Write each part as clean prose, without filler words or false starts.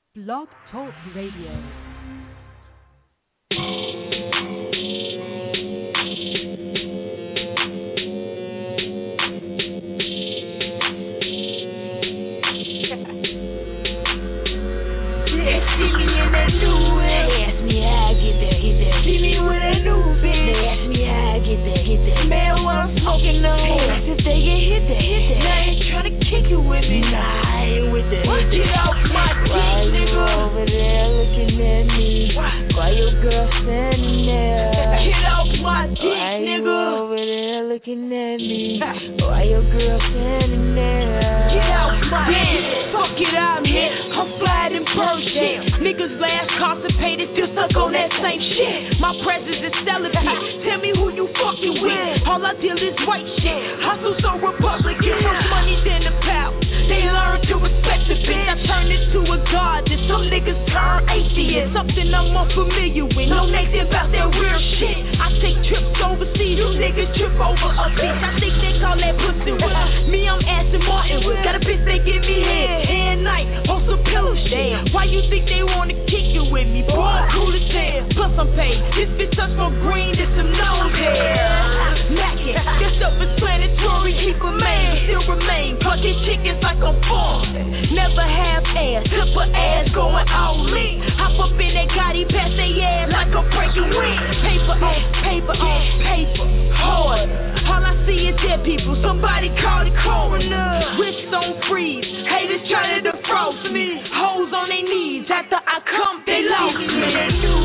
Blog Talk Radio. Smoking no if they get hit that. Now I ain't tryna kick it with me. Nah, I ain't with that. Get off my dick, nigga. Over there looking at me. Why your girl standing there? Get off my dick, nigga. Over there looking at me. Why your girl standing there? Get off my dick. Fuck it, I'm here. I'm flying in bird shit. Niggas last constipated, still stuck on that same shit. My presence is celibate. Tell me who you fucking with. All I deal is white shit. Hustle so Republican, more money than the power. They learn to respect the bitch. I turn it to a god, and some niggas turn atheists. Something I'm unfamiliar with. No native about that real shit. I take trips overseas, you niggas trip over a bitch. I think they call that pussy wood. Me, I'm Aston Martin wood. Got a bitch they give me head and night on some pillow shit. Why you think they wanna kick it with me? Boy, I'm cool as hell. Plus I'm paid. This bitch touch from green, this some nose hair. Mackin', this stuff is planetary. Keep a man, still remain. Clucking chickens like I'm born. Never have ass, simple ass going all in. Hop up in that Gotti, pass they ass like a breaking wind. Paper on paper on paper, hard. All I see is dead people. Somebody call the coroner. Wrist don't freeze. Haters try to defrost me. Hoes on their knees. After I come, they lost me. They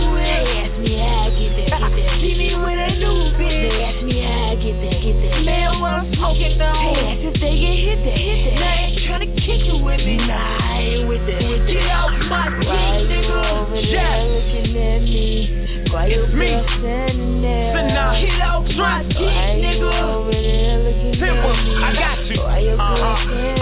ask me how I get that. See me with a new bitch. They ask me how I get that. Man, what I'm smoking on. They ask if they get hit that. Now I ain't tryna kick it with me. Nah, I ain't with that. Get off my dick, nigga. Over there looking at me. Why it's me. Standing there. So now get off my dick, nigga. Over there looking Simple. At me. I got you. Why your girl standing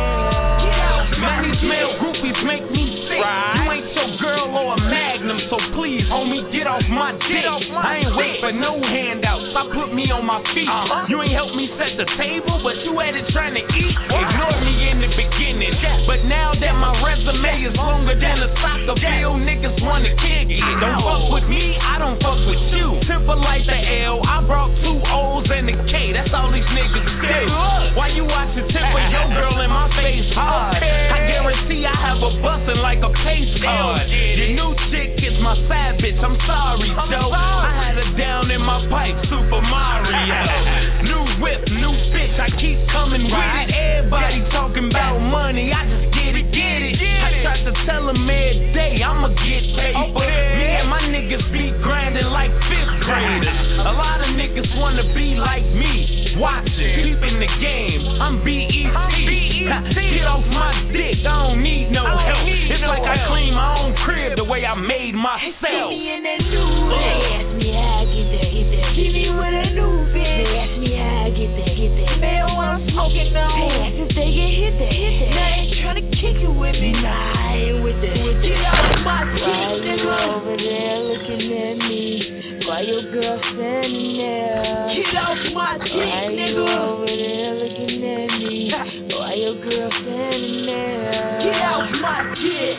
there? Man, these male groupies make me sick. Right. You ain't your girl or a magnum, so please, homie, get off my dick. I ain't wait for no handouts. I put me on my feet. You ain't helped me set the table, but you at it trying to eat. Ignore me in the beginning, but now that my resume is longer than a soccer field, niggas wanna kick it. Don't fuck with me, I don't fuck with you. Simple like the L, I brought 2 O's and a K. That's all these niggas do. Why you watching Timber, your girl in my face hard? I guarantee I have a bustin' like a pace card. Your new chick is my savage, I'm sorry, Joe. I had her down in my pipe, Super Mario. New whip, new bitch, I keep coming with it. Everybody talking about money, I just get it. I try to tell them every day, I'ma get paper. Me and my niggas be grinding like 5th graders. A lot of niggas wanna be like me. Watch it, keeping the game, I'm BET. Get off my dick, I don't need no help. It's like I clean my own crib the way I made myself. See me in that new bitch. They ask me how I get that. See me with a new bitch. They ask me how I get that. Man, what I'm smoking on. They ask if they get hit that. Now I ain't tryna kick it with me. Nah, I ain't with that. Get off my dick, nigga. Over there looking at me. Why your girl standing there? Get off my dick, nigga. Over there looking at me. Why your girl standing there? Get off my dick.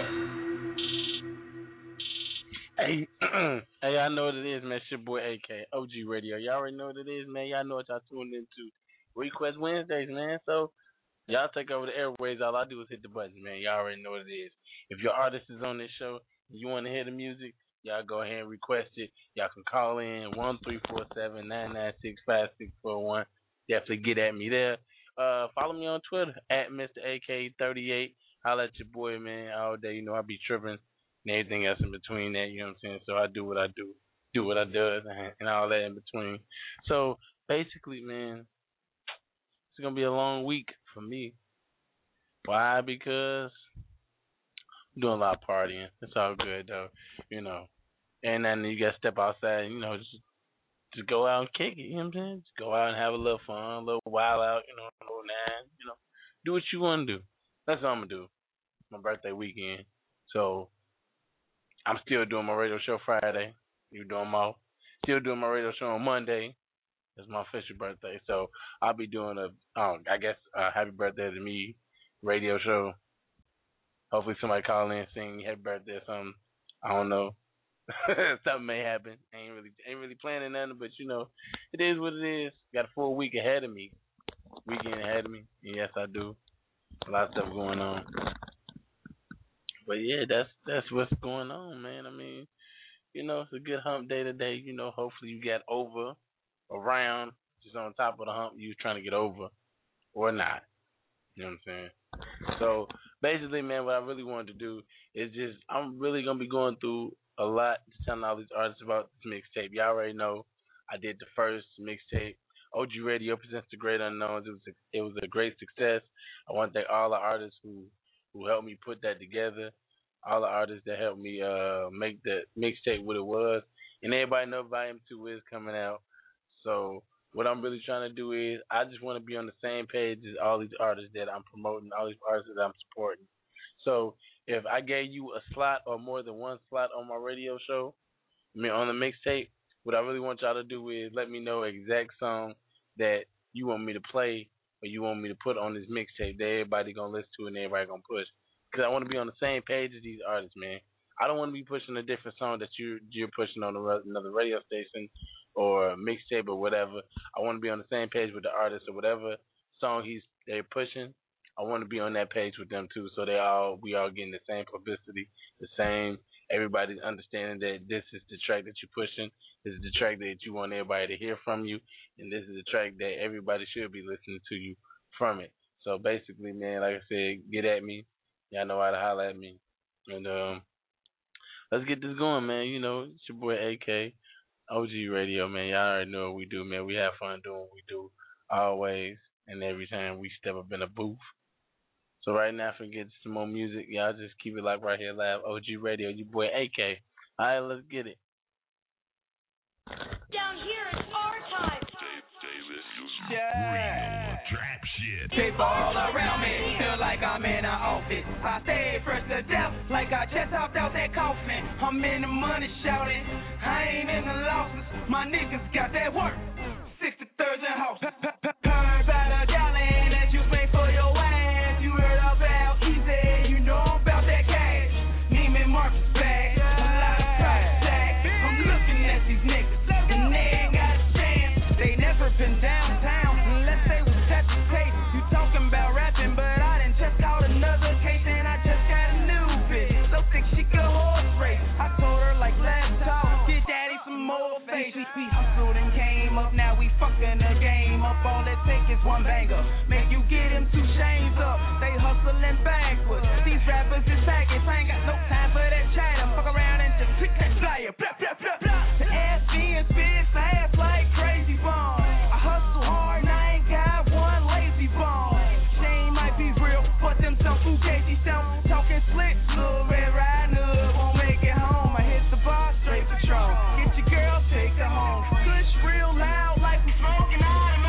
Hey, hey, I know what it is, man. It's your boy AK, OG Radio. Y'all already know what it is, man. Y'all know what y'all tuned into. Request Wednesdays, man. So, y'all take over the airways. All I do is hit the button, man. Y'all already know what it is. If your artist is on this show and you want to hear the music, y'all go ahead and request it. Y'all can call in 1-347-996-5641. Definitely get at me there. Follow me on Twitter at Mr. AK38. Holla at your boy, man, all day. You know, I be tripping and everything else in between that, you know what I'm saying? So I do what I do what I does, and all that in between. So basically, man, it's going to be a long week for me. Why? Because I'm doing a lot of partying. It's all good, though, you know. And then you got to step outside and, you know, just go out and kick it, you know what I'm saying? Just go out and have a little fun, a little wild out, you know, a little nine, you know. Do what you want to do. That's what I'm going to do. My birthday weekend. So I'm still doing my radio show Friday. You doing my still doing my radio show on Monday. It's my official birthday, so I'll be doing a happy birthday to me radio show Hopefully somebody call in sing happy birthday or something. I don't know. Something may happen. Ain't really planning nothing, but you know, it is what it is. Got a full week ahead of me. Weekend ahead of me. And yes, I do. A lot of stuff going on. But yeah, that's what's going on, man. I mean, you know, it's a good hump day today. You know, hopefully you got over, around, just on top of the hump you trying to get over, or not. You know what I'm saying? So basically, man, what I really wanted to do is just I'm really gonna be going through a lot, telling all these artists about this mixtape. Y'all already know I did the first mixtape. OG Radio presents The Great Unknowns. It was a great success. I want to thank all the artists who helped me put that together, all the artists that helped me make the mixtape what it was, and everybody know Volume 2 is coming out. So what I'm really trying to do is I just want to be on the same page as all these artists that I'm promoting, all these artists that I'm supporting. So if I gave you a slot or more than one slot on my radio show, I mean on the mixtape, what I really want y'all to do is let me know exact song that you want me to play or you want me to put on this mixtape that everybody gonna listen to and everybody gonna push. Because I want to be on the same page as these artists, man. I don't want to be pushing a different song that you're pushing on another radio station or mixtape or whatever. I want to be on the same page with the artist or whatever song they're pushing. I want to be on that page with them too, so we all getting the same publicity, the same. Everybody's understanding that this is the track that you're pushing. This is the track that you want everybody to hear from you, and this is the track that everybody should be listening to you from it. So basically, man, like I said, get at me. Y'all know how to holler at me, and let's get this going, man. You know, it's your boy AK, OG Radio, man. Y'all already know what we do, man. We have fun doing what we do always and every time we step up in a booth. So right now, if we get some more music, y'all just keep it like right here live. OG Radio, your boy AK. All right, let's get it. Down here it's our time. Yeah. Trap shit. People all around me, feel like I'm in an office. I stay fresh to death, like I just hopped out that coffin. I'm in the money shouting, I ain't in the losses. My niggas got that work. 63rd and house. Heard about a gallon that you pay for your ass. You heard about Easy, you know about that cash. Neiman Marcus bag, a lot of price tag. I'm looking at these niggas, and they ain't got a chance. They never been downtown unless they was touching tape. You talking about rapping, but I done just caught another case, and I just got a new bitch. So thick she could horse race. I told her like last talk, get daddy some more face. We hustled and came up, now we fucking the game up. All it take is one banger, make you get him 2 chains up. They hustling backwards. These rappers is faggots, I ain't got no time for that chatter. Fuck around and just pick that flyer. Blah, blah, blah, blah. The ass and spit fast like crazy bomb. I hustle hard and I ain't got one lazy bomb. Shane might be real, but them some fugazi sound talking slick. Little red riding up, won't make it home. I hit the bar, straight Patron. Get your girl, take her home. Push real loud like we smoking on a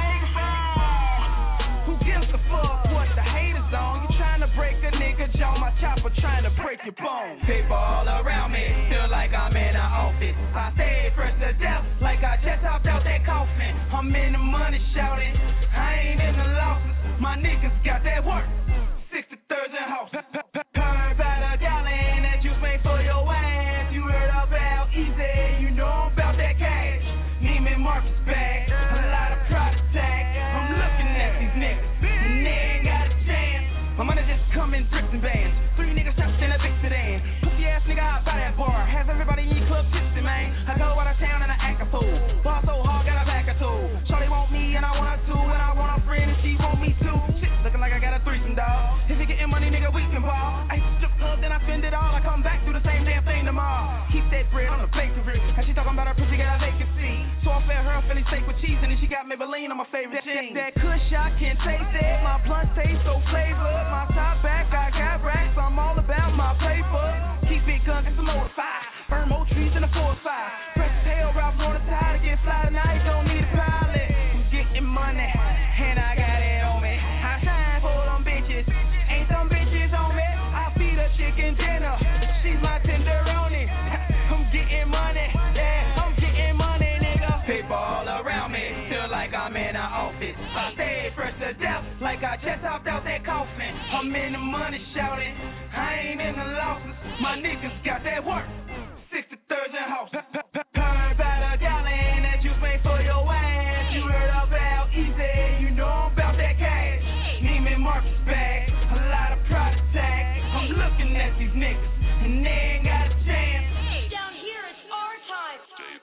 megaphone. Who gives a fuck what the haters on? You trying to break a nigga jaw, my chopper trying to break your bones. People all around me, feel like I'm in an office. I stay fresh to death, like I just hopped out that coffin. I'm in the money shouting, I ain't in the losses. My niggas got that work. 63rd and house. Heard about a gallon that you pay for your ass. You heard about Easy, you know about that cash. Neiman Marcus bag, a lot of product tag. I'm looking at these niggas, and they ain't got a chance. My money just come in bricks and bands. 3 niggas trapped in a big sedan. Pussy ass nigga out by that bar. Has everybody in your club tipsy, man. I go out of town and I act a fool. Ball so hard, got a back or two. Shorty want me and I want her too. And I want a friend and she want me too. Shit, looking like I got a threesome, dog. If you getting money, nigga, we can ball. I used to strip club, then I spend it all. I come back, do the same damn thing tomorrow. Keep that bread on the plate to rich. And she talking about her pussy got a vacancy. So I fed her a Philly steak with cheese and then she got Maybelline on my favorite jeans. That kush, I can taste it. My blunt taste so flavored. My top back, I got racks. I'm all about my paper. Keep it gun, get some more fire. Burn more trees in the 4-5. Press tail, Ralph on the tire to get fly tonight. Don't need a pilot. I'm getting money, and I got it on me. I shine for them bitches. Ain't some bitches on me. I feed her chicken dinner. She's my tenderoni. I'm getting money, yeah, I'm getting money, nigga. People all around me, feel like I'm in an office. I stay fresh to death, like I just hopped out that coffin. I'm in the money shouting, I ain't in the losses. My niggas got that work. 63rd and house. Heard about a gallon that you made for your ass. You heard about Easy, you know about that cash. Neiman Marcus bag, a lot of product tags. I'm looking at these niggas, and they ain't got a chance. Down here, it's our time.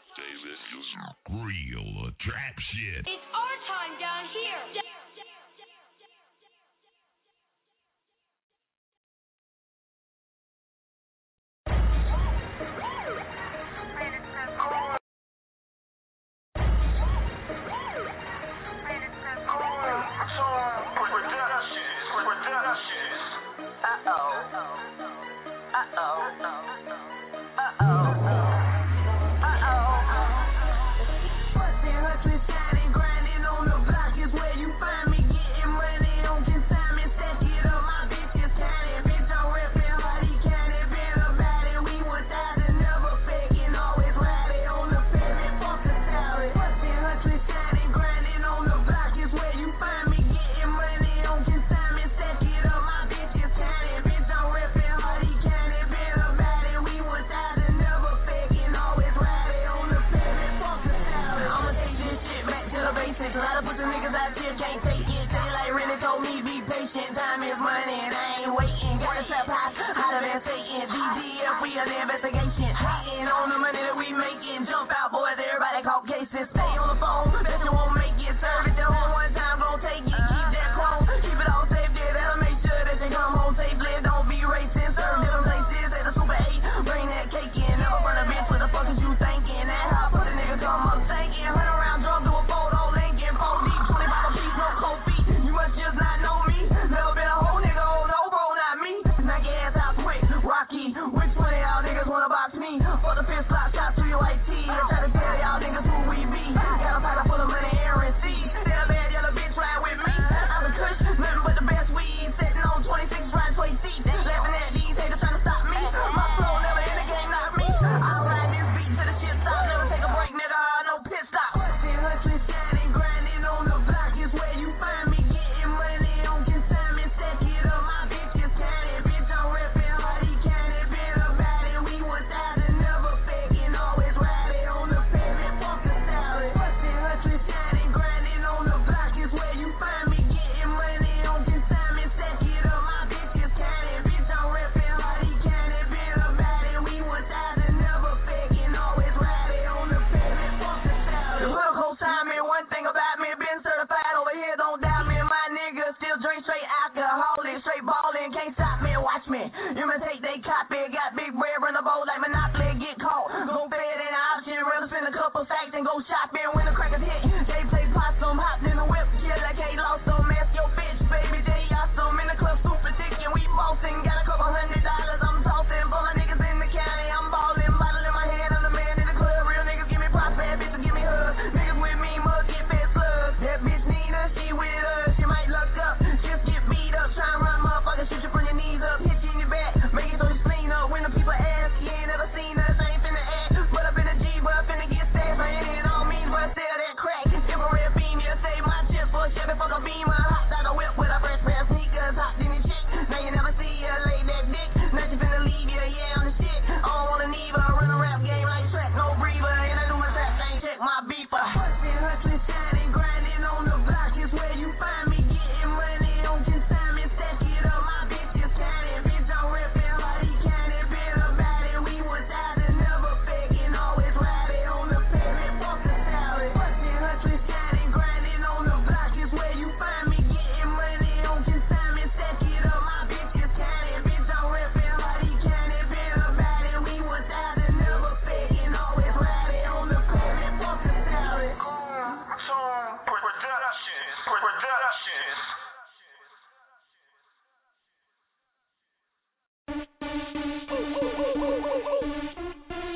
Real trap shit. It's our time down here.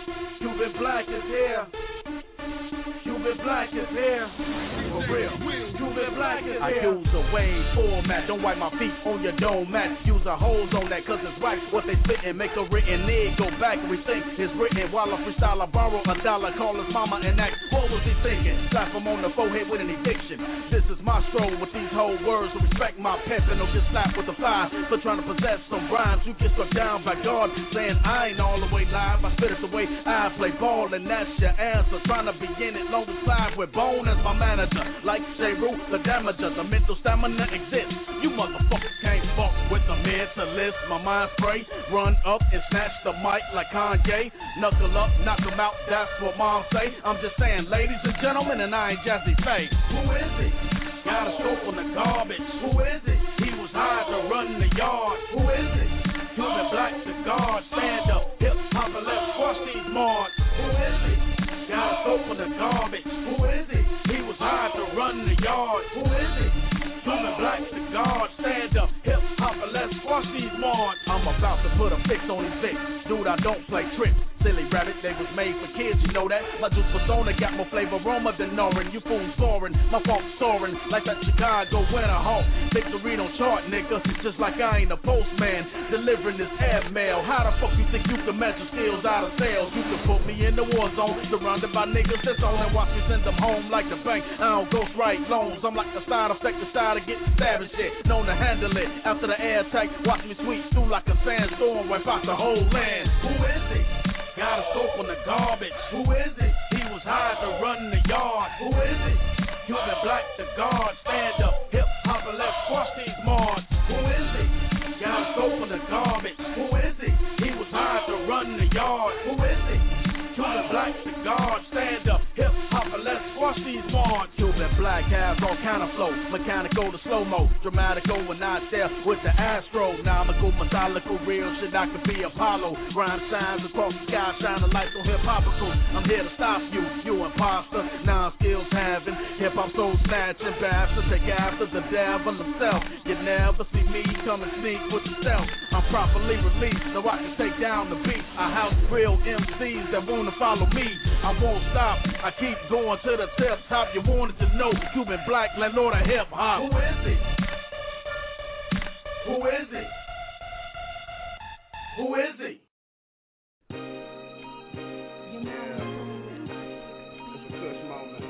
black as hell. For real. You been I use a wave format, don't wipe my feet on your dome mat. Use a hose on that, cause it's right what they spittin'. Make a written nigga go back and rethink it's written. While I freestyle, I borrow $1, call his mama and ask, what was he thinking? Slap him on the forehead with an eviction. This is my stroll with these whole words, so respect my pimpin' or get slapped with a fire for trying to possess some rhymes. You get struck down by God, saying I ain't all the way live. I spit it the way I play ball, and that's your answer. Trying to be in it, long as five with Bone as my manager. Like J. Rue, the damager, the mental stamina exists. You motherfuckers can't fuck with the mentalist. My mind spray, run up and snatch the mic like Kanye. Knuckle up, knock him out, that's what mom say. I'm just saying, ladies and gentlemen, and I ain't Jazzy Faye. Who is it? Got a scope on the garbage. Who is it? He was hired to run the yard. Who is it? Cuban Black cigar, stand up, hip hop and let's squash these marks. Who is it? Got a scope on the garbage. Who is it? He was hired to run the yard. Who is it? Cuban Black cigar, stand up, hip hop and let's squash these marks. I'm about to put a fix on his fix. Dude, I don't play tricks. Silly rabbit, they was made for kids, you know that. My juice persona got more flavor aroma than Norin. You fools soaring, my funk soaring like that Chicago winter hawk. Victory don't chart, nigga, just like I ain't a postman delivering this airmail. How the fuck you think you can measure skills out of sales? You can put me in the war zone, surrounded by niggas that's on and watch me send them home like the bank. I don't ghost write loans, I'm like the side effect, the side of getting stabbed and shit. Known to handle it after the air attack. Watch me sweep through like a sandstorm, wipe out the whole land. Who is it? Got a soap on the garbage. Who is it? He was hired to run the yard. Who is it? Cuban Black the guard. Stand up, hip hop and let's squash these marks. Who is it? Got a soap on the garbage. Who is it? He was hired to run the yard. Who is it? Cuban Black the guard. Stand up, hip hop and let's squash these marks. Cuban Black has all kind of flow, mechanical to slow mo, dramatical when not there with the Astro. Nomical, methodical, real shit. I could be Apollo. Rhyme shines across the sky, shining lights on hip hopicals. I'm here to stop you, you imposter. Non-skills having hip hop soul snatching bastard. Take after the devil himself. You never see me come and sneak with yourself. I'm properly released, so I can take down the beat. I house real MCs that wanna follow me. I won't stop. I keep going to the tip top. You wanted to know Cuban Black, landlord of hip hop. Who is it? Who is it? Who is it? It's a Kush moment.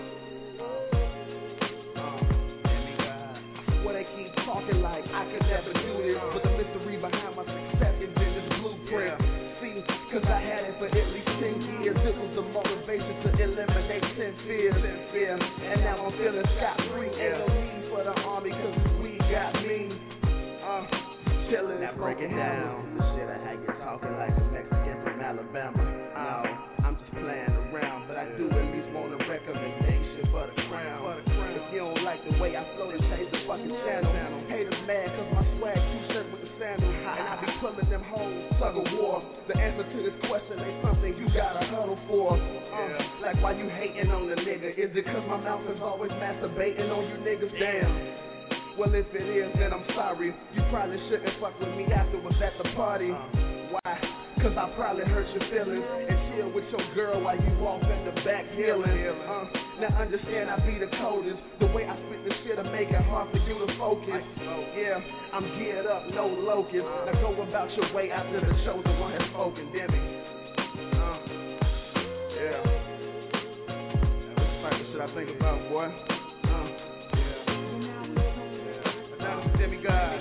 Well, they keep talking like I could never do this, but the mystery behind my success is in this blueprint. See, cause I had it for at least 10 years. It was the motivation to eliminate 10 fears. Yeah, and now I'm feeling scot-free. Ain't no need for the army, cause we got me. Chillin'. Now break it down. The shit I had you talking like a Mexican from Alabama. No, I'm just playing around, but I do at least want a recommendation for the crown. If you don't like the way I flow, then change the fucking channel. Haters mad cause my swag t-shirt with the sandals, and I be pulling them hoes, tug of war. The answer to this question ain't something you gotta huddle for. Like why you hating on the nigga? Is it cause my mouth is always masturbating on you niggas? Damn. Well, if it is, then I'm sorry. You probably shouldn't fuck with me afterwards at the party. Why? Cause I probably hurt your feelings and chill with your girl while you walk in the back healing. Now understand I be the coldest. The way I spit this shit'll make it hard for you to focus. Yeah, I'm geared up, no locust. Now go about your way after the chosen one has spoken. Damn it. Yeah. That's the type of shit I think about, boy. Demigod.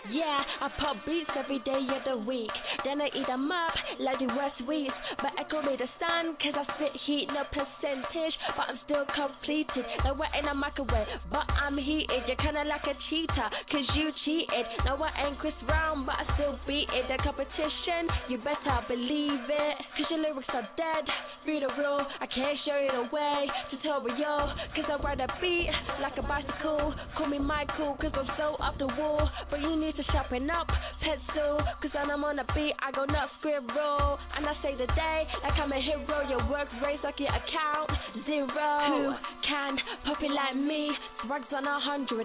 Yeah, I pop beats every day of the week. Then I eat them up like the West Weeds. But echo me the sun, cause I spit heat, no percentage. But I'm still completed. Now we're in a microwave, but I'm heated. You're kinda like a cheater, cause you cheated. Now I ain't Chris Brown, but I still beat it. The competition, you better believe it. Cause your lyrics are dead, read the rule. I can't show you the way, tutorial. Cause I ride a beat like a bicycle. Call me Michael, cause I'm so up the wall. But you need to sharpen up, pencil. Cause when I'm on a beat, I go nuts, squirrel. And I say the day, like I'm a hero. Your work rates like your account, 0. Who can pop it like me? Rugs on 100.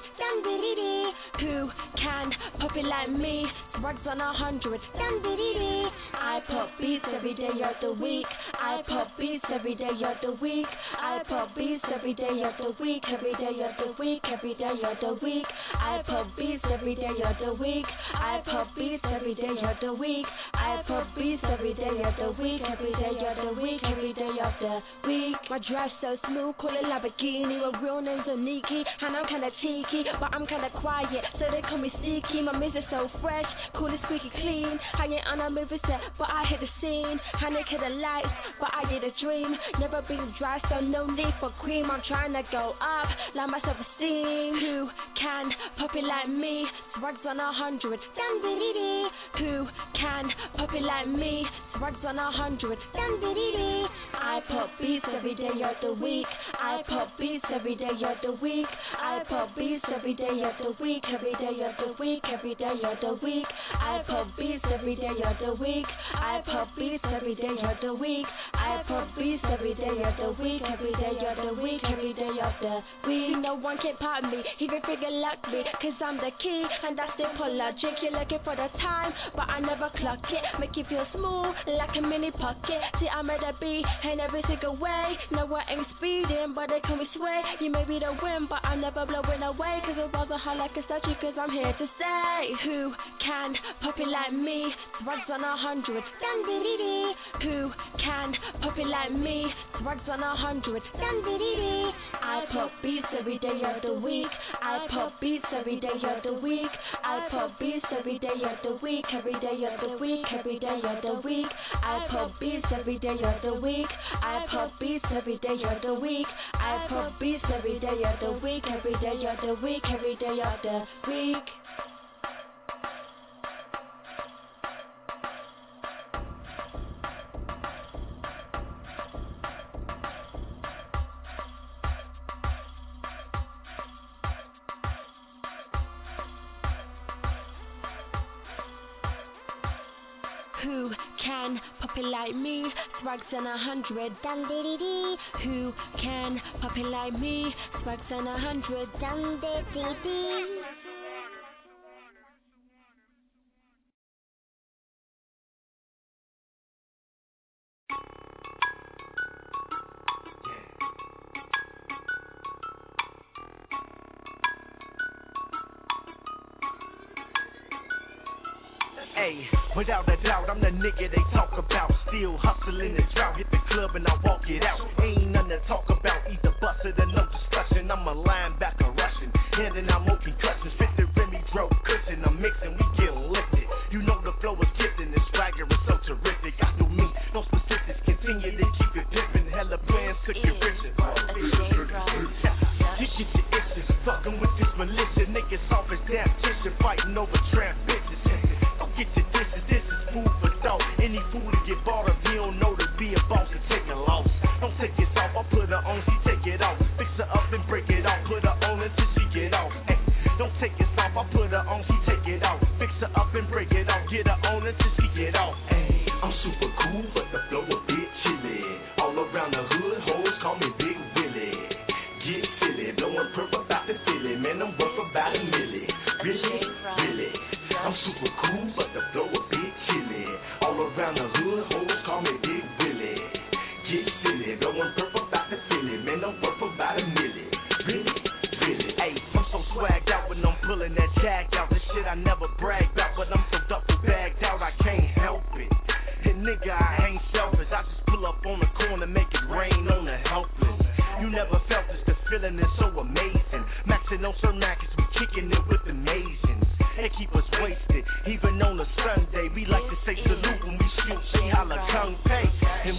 Who can pop it like me? Rugs on 100. I pop beats every day of the week. I pop beats every day of the week. I pop beats every day of the week. Every day of the week. Every day of the week. I pop beats every day of the week. I pop beats every day of the week. I pop beats every day of the week. Every day of the week. Every day of the week. My dress so smooth, call it Lamborghini. My real name's Oniki, and I'm kinda cheeky, but I'm kinda quiet, so they call me Sneaky. My music so fresh, cool and squeaky clean. I ain't on a movie set, but I hit the scene. I ain't hit the lights, but I did a dream. Never been dry, so no need for cream. I'm trying to go up, like my self-esteem. Who can pop it like me? Rugs on 100. Who can pop it like me? Rugs on 100. I pop beats every day of the week. I pop beats every day of the week. I pop beats every day of the week. Every day of the week. Every day of the week. I pop beats every day of the week. I pop beats every day of the week. I pop beats every day of the week. Every day of the week. Every day of the week. No one can pop me, even figure luck me, cause I'm the key and that's the logic. You're looking for the time, but I never clock it. Make you feel smooth like a mini pocket. See, I'm at a beat in every single way. No, I ain't speeding, but they call me sway. You may be the wind, but I never blow it away. Cause it wasn't hard like a statue, cause I'm here to stay. Who can pop it like me? Rugs on 100. Who can pop it like me? Rugs on 100. I pop beats every day of the week. I pop beats every day of the week. I pop beats every day of the week. Every day of the week. Every day of the week. I pop beats every day of the week. I pop beats every day of the week. I pop beats every day of the week. Every day of the week. Every day of the week. Who can pop it like me? Swags on 100. Who can pop it like me? Swags on 100. Hey, without a doubt, I'm the nigga they talk about. Still hustling the drought, hit the club and I walk it out. Ain't nothing to talk about, either busted or no discussion. I'm a linebacker rushing, handing out more concussions. 50 Remy drove cushion, I'm mixing, we get lifted. You know the flow is gifted, and swagger is so terrific. I do me, no specifics, continue to keep it dipping. Hella plans, cook it riches. You get your itches, fucking with this militia. Niggas off as damn tissue, fighting over tramp bitches. Get your dishes, this is food for thought. Any fool to get bought up, he don't know to be a boss and take a loss. Don't take it off, I put her on, she take it off. Fix her up and break it off, put her on until she get off. Ay, don't take it off, I put her on, she take it off. Fix her up and break it off, get her on until she get off. Ay, I'm super cool, but the flow a bit chilly. All around the hood, hoes call me Big Willie. Get silly, blowing purple about the Philly. Man, I'm worth about a milli. Really, really. I'm super cool, but the flow a bit chilly. All around the hood, hoes call me Big Willie. Get silly, blowing purple about the Philly. Man, I'm worth about a milli. Really, really. Hey, I'm so swagged out when I'm pulling that jag out. This shit I never bragged about, but I'm so duffel bagged out, I can't help it. And nigga, I ain't selfish. I just pull up on the corner, make it rain on the helpless. You never felt this, the feeling is so amazing. Maxing on Sir Max, we kicking it with the Asians. They keep us way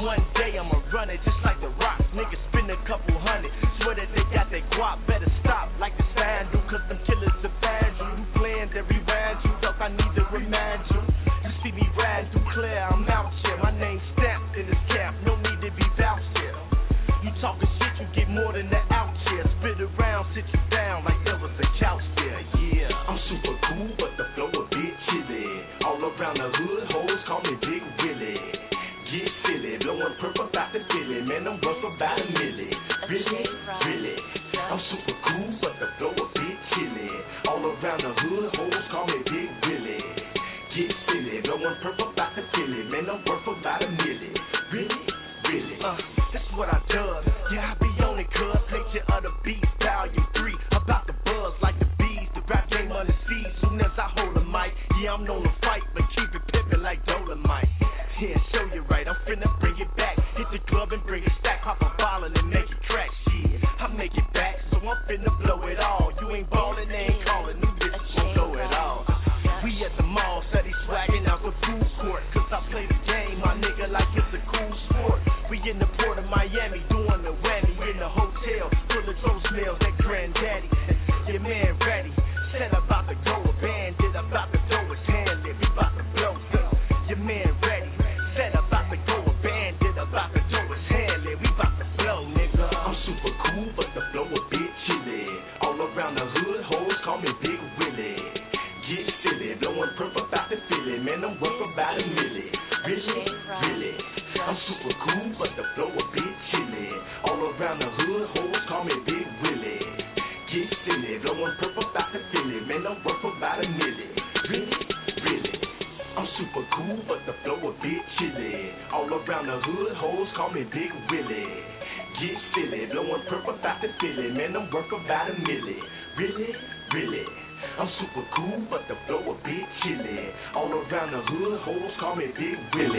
one day I'ma run it just like the Rock. Niggas spend a couple hundred. Swear that they got that guap, better stop like the sign do. Cause them killers have found you. You playing to rewind you. Thought I need to remind you. You see me riding through clear, I'm out here. My name's stamped in this cap, no need to be vouched here. You talking shit, you get more than the out here. Spit around, sit you down like there was a couch there. Yeah, I'm super cool, but the flow a bit chilly. All around the hood, hoes call me Big Willie. Get silly, blowing purple about the Philly. Man, I'm worth about a milli. Really, really. I'm super cool, but the flow a bit chilly. All around the hood, hoes call me Big Willie. Get silly, blowing purple about the Philly. Man, I'm worth about a milli. Really, really. This is what I does. Yeah, I be on it, cuz. Picture of the beast, volume 3. About the buzz like the bees. The rap game on the seas. Soon as I hold a mic, yeah, I'm known to fight, but keep it pimpin' like Dolomite. Yeah, show you right, I'm finna bring it back. Hit the club and bring it stack. Pop a ballin' and make it crack. Shit, I make it back, so I'm finna blow it all. You ain't ballin', they ain't callin'. New bitches won't go at all. We at the mall, steady swaggin' out the food court. Cause I play the game, my nigga, like it's a cool sport. We in the port of Miami, doing the whammy. In the hotel, full of toast meals, that granddaddy. Your man ready, said about to go a bandit, about to throw his hand in. We about to blow up. Your man ready. Said about to go a bandit, about to throw his hand in. We about to blow, nigga. I'm super cool, but the flow a bit chilly. All around the hood, hoes call me Big Willie. Get silly, blowing purple about the Philly. Man, I'm worth about a milli. Really, really. I'm super cool, but the flow a bit chilly. All around the hood, hoes call me Big Willie. Get silly, blowing purple about the Philly. Man, I'm worth about a milli. Really, really. I'm super cool, but the flow a bit chilly. All around the hood, hoes call me Big Willie. Get silly, blowing purple about the Philly. Man, I'm worth about a milli. Really, really. I'm super cool, but the flow a bit chilly. All around the hood, hoes call me Big Willie.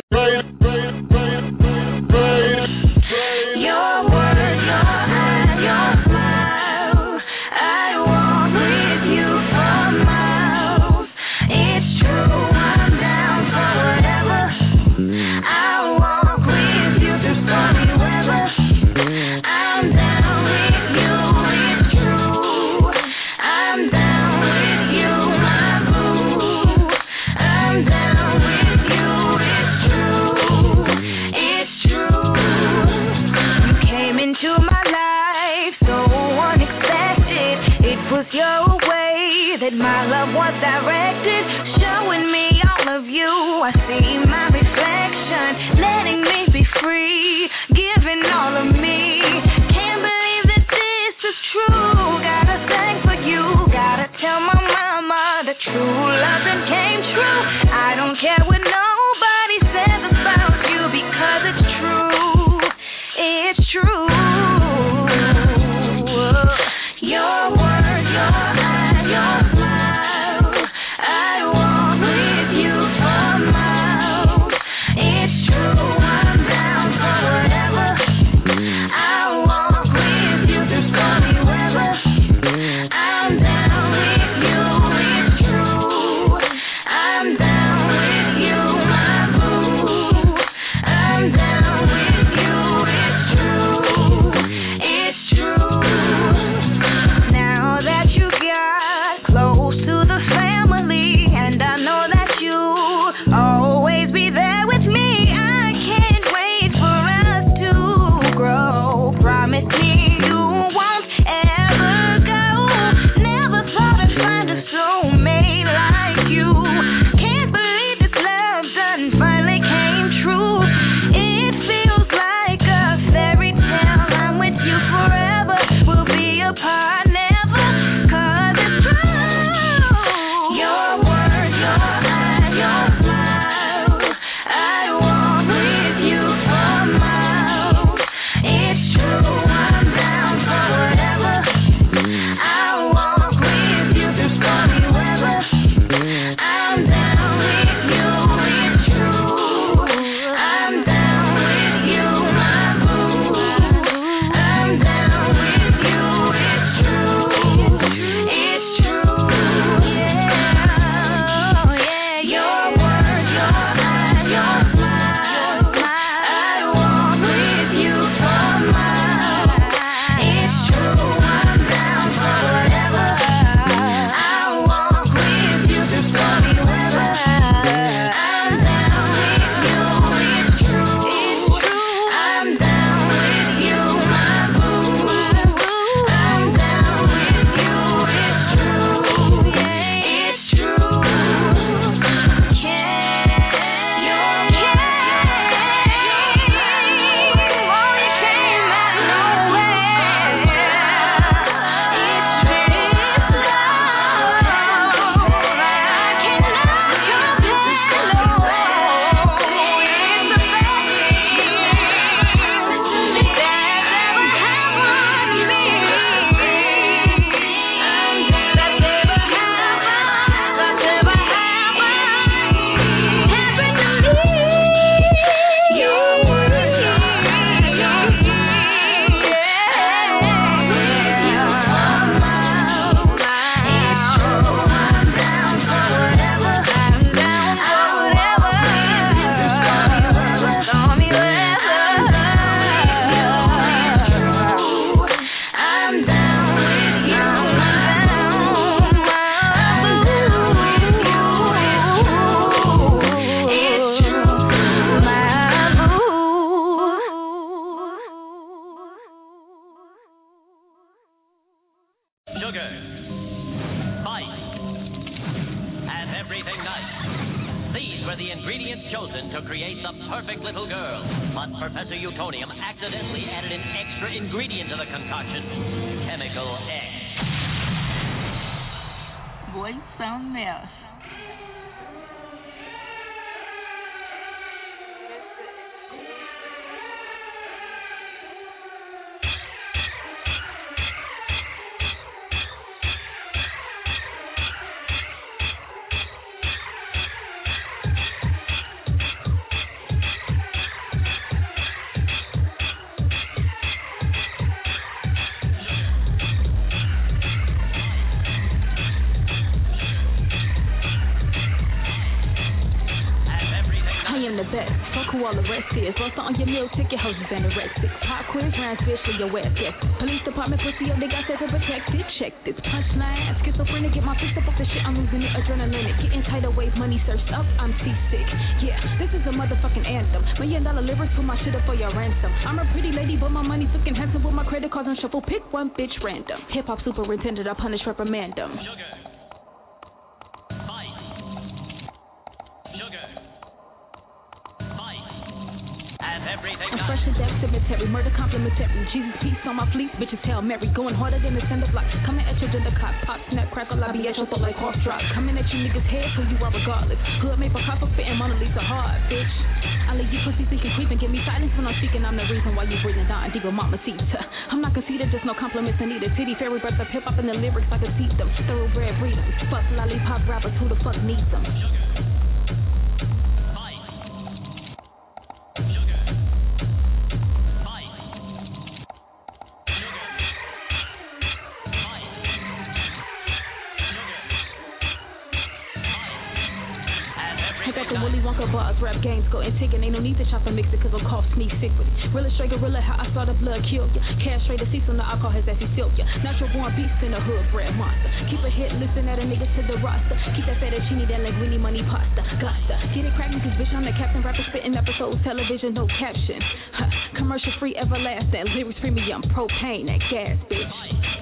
Your words, your eyes, your smile. I walk with you for miles. It's true, I'm down for whatever. I walk with you through stormy weather. I'm down with you, it's true. I'm down with you, my boo. I'm down with you, it's true. create the perfect little girl. But Professor Utonium accidentally added an extra ingredient to the concoction, Chemical X. Boy, you something else. Who all the rest is. Roast on your meal ticket, hoses and anorexic. Pop quiz, round fish for your ass, yes. Police department, pussy up, they got safe and protected. Check this punchline. Schizophrenic, get my fist up off the shit, I'm losing it. Adrenaline, getting tidal wave, money surfs up, I'm seasick. Yeah, this is a motherfucking anthem. $1 million lyrics, put my shit up for your ransom. I'm a pretty lady, but my money's looking handsome with my credit cards on shuffle. Pick one bitch random. Hip hop superintendent, I punish, reprimand them. Everything I'm fresh to death, cemetery, murder complimentary. Jesus, peace on my fleece, bitches Hail Mary. Going harder than the sender block. Coming at your gender cop, pop, snap, crackle, I be at your throat like horse drop. Coming at you niggas' head, so you are regardless. Good made for Picasso, spitting Mona Lisa hard, bitch. I let you pussy thinking creeping, give me silence when I'm speaking. I'm the reason why you breathing down, Digo Mama Cita. I'm not conceited, just no compliments I need a titty fairy breath of hip hop in the lyrics, I can see them. Thoroughbred breedem, fuck lollipop rappers, who the fuck needs them? Willy Wonka bars, rap games, go and take it. Ain't no need to chop and mix it, cause it'll cost me sick with it. Real straight gorilla, how I saw the blood kill ya. Cash straight, the cease on the alcohol has that he silk ya. Natural born beast in the hood, bred monster. Keep a hit, listen at a nigga to the roster. Keep that fettuccine, that linguine, money pasta. Gotta get it cracking, cause bitch, I'm the captain. Rapper spitting episodes, television, no caption. Commercial free, everlasting. Lyrics premium, propane, that gas, bitch.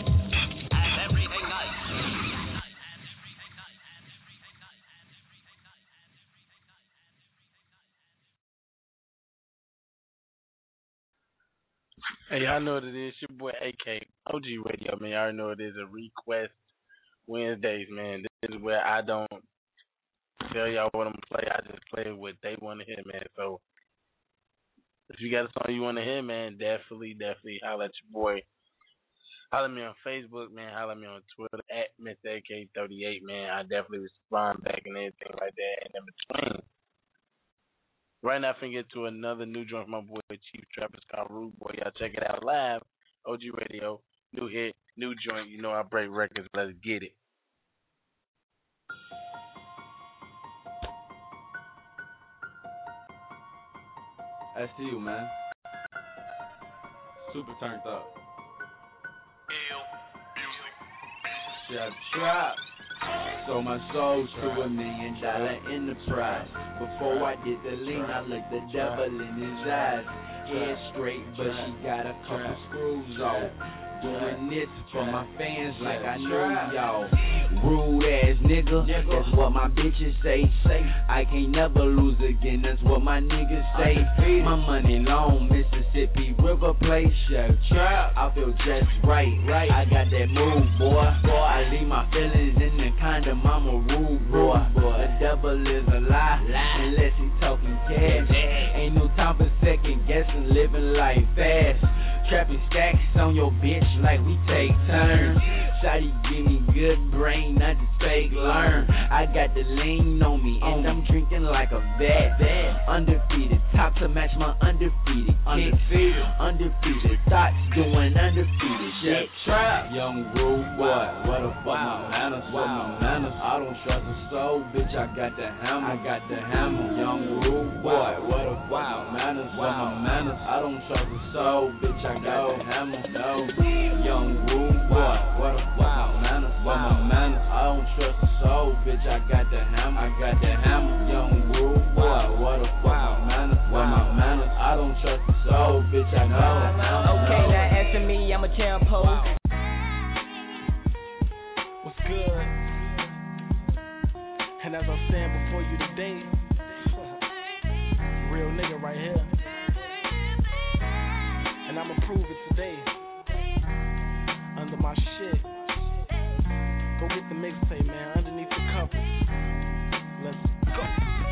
Hey, y'all know what it is. Your boy AK, OG Radio, man. Y'all know it is a Request Wednesdays, man. This is where I don't tell y'all what I'm going to play. I just play what they want to hear, man. So, if you got a song you want to hear, man, definitely holler at your boy. Holler at me on Facebook, man. Holler at me on Twitter, at Mr. AK38, man. I definitely respond back and everything like that. And in between, right now, I get to another new joint from my boy Chief Trapper. It's called Rude Boy. Y'all check it out live. OG Radio, new hit, new joint. You know I break records. Let's get it. I see you, man. Super turned up. Yeah, trap. Sold my soul to $1 million enterprise. Before I did the lean, I looked the devil in his eyes. Head straight, but she got a couple screws off. Doing this for my fans like I know y'all. Rude ass nigga, that's what my bitches say. I can't never lose again, that's what my niggas say. My money long, Mississippi River place. I feel just right. I got that move, boy. I leave my feelings in the condom, I'm a rude boy. The devil is a lie, unless he talking cash. Ain't no time for second guessing, living life fast. Trapping stacks on your bitch like we take turns. Shawty give me good brain, not just fake learn. I got the lean on me and I'm drinking like a vet. Undefeated, top to match my undefeated. Undefeated, thoughts doing undefeated shit. Trap, young rude boy, what the fuck my manners, I don't trust a soul, bitch, I got the hammer. Young rude boy, what the fuck my manners, I don't trust a soul, bitch, I got the hammer. Young rude boy, what the fuck my manners, I don't trust a soul, bitch, I got the hammer. Young rude boy, what the fuck my manners, I don't trust a soul, bitch, I got the hammer. Okay, now after me, I'm a champ pose. What's good? And as I'm standing before you today, right here. And I'ma prove it today. Under my shit. Go get the mixtape, man, underneath the cover. Let's go.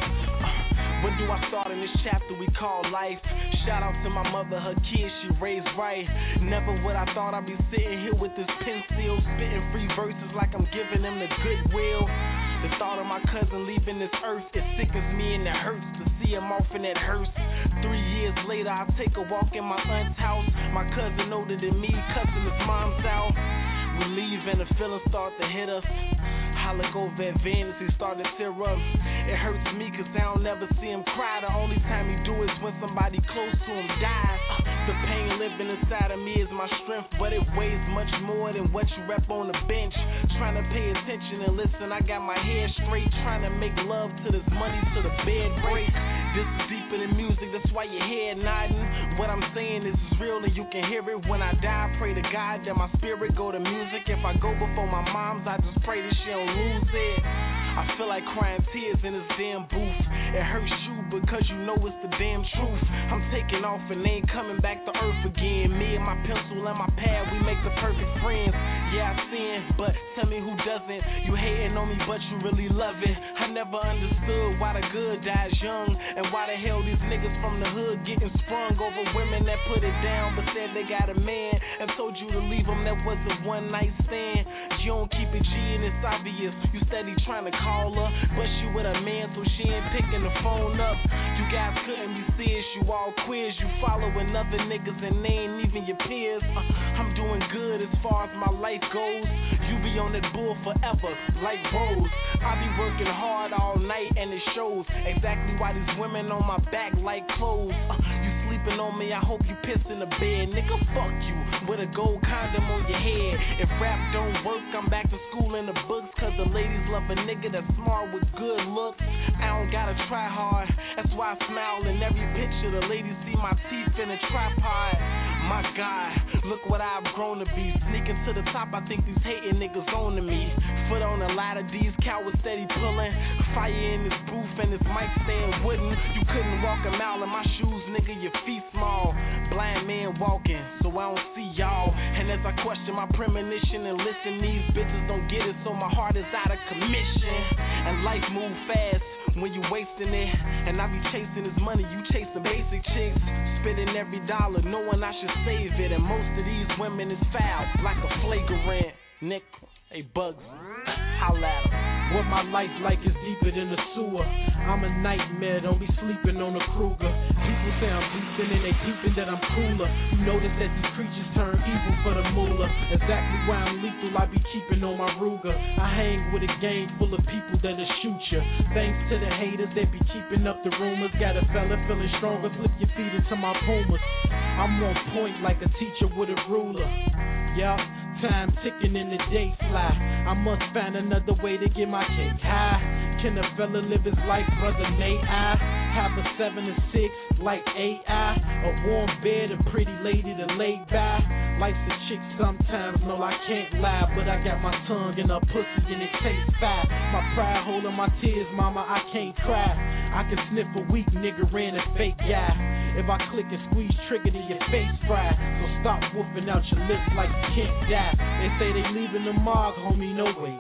When do I start in this chapter we call life? Shout out to my mother, her kids she raised right. Never would I thought I'd be sitting here with this pencil, spitting free verses like I'm giving them the goodwill. The thought of my cousin leaving this earth, it sickens me and it hurts to see him off in that hearse. 3 years later, I take a walk in my aunt's house. My cousin older than me, cussing his mom's out. We leave and the feelings start to hit us. I look over at Venus, he started to tear up. It hurts me cause I don't never see him cry. The only time he do is when somebody close to him dies. The pain living inside of me is my strength, but it weighs much more than what you rep on the bench. Trying to pay attention and listen, I got my head straight. Trying to make love to this money till the bed break. This is deeper than music, that's why your head nodding. What I'm saying is real and you can hear it. When I die, I pray to God that my spirit go to music. If I go before my mom's, I just pray that she don't lose it. I feel like crying tears in this damn booth. It hurts you because you know it's the damn truth. I'm taking off and ain't coming back to earth again. Me and my pencil and my pad, we make the perfect friends. Yeah, I sin, but tell me who doesn't. You hating on me, but you really love it. I never understood why the good dies young, and why the hell these niggas from the hood getting sprung over women that put it down but said they got a man and told you to leave them. That was a one night stand. You don't keep it G and it's obvious. You steady trying to call her, but she with a man so she ain't picking the phone up. You guys couldn't be serious, you all quiz. You following other niggas and they ain't even your peers. I'm doing good as far as my life goes. You be on that bull forever like Rose. I be working hard all night and it shows exactly why these women on my back like clothes. You sleeping on me, I hope you piss in the bed. Nigga, fuck you with a gold condom on your head. If rap don't work, I'm back to school in the books, cause the ladies love a nigga that's smart with good looks. I don't gotta try hard, that's why I smile in every picture. The ladies see my teeth in a tripod. My God, look what I've grown to be. Sneaking to the top, I think these hating niggas on to me. Foot on a ladder, these cowards steady pulling. Fire in this booth and this mic stand wooden. You couldn't walk a mile in my shoes, nigga, your feet small. Blind man walking, so I don't see y'all. And as I question my premonition and listen, these bitches don't get it, so my heart is out of commission. And life move fast when you wasting it. And I be chasing this money, you chase the basic chicks. Spending every dollar, knowing I should save it. And most of these women is foul, like a flagrant. Nick, hey Bugs, holla at 'em. What my life like is deeper than the sewer. I'm a nightmare, don't be sleeping on a Kruger. People say I'm beastin' and they peeping that I'm cooler. You notice that these creatures turn evil for the moolah. Exactly why I'm lethal, I be keeping on my Ruger. I hang with a gang full of people that'll shoot ya. Thanks to the haters, they be keeping up the rumors. Got a fella feeling stronger, flip your feet into my Pumas. I'm on point like a teacher with a ruler. Yeah. Time ticking and the day fly. I must find another way to get my cake high. Can a fella live his life, brother? May I have a 7 to 6 like AI? A warm bed, a pretty lady to lay by. Life's a chick sometimes, no I can't lie. But I got my tongue in her pussy and it tastes fire. My pride holding my tears, mama, I can't cry. I can sniff a weak nigga and a fake guy. If I click and squeeze trigger to your face fry. So stop woofing out your lips like you can't die. They say they leaving the mark, homie, no way.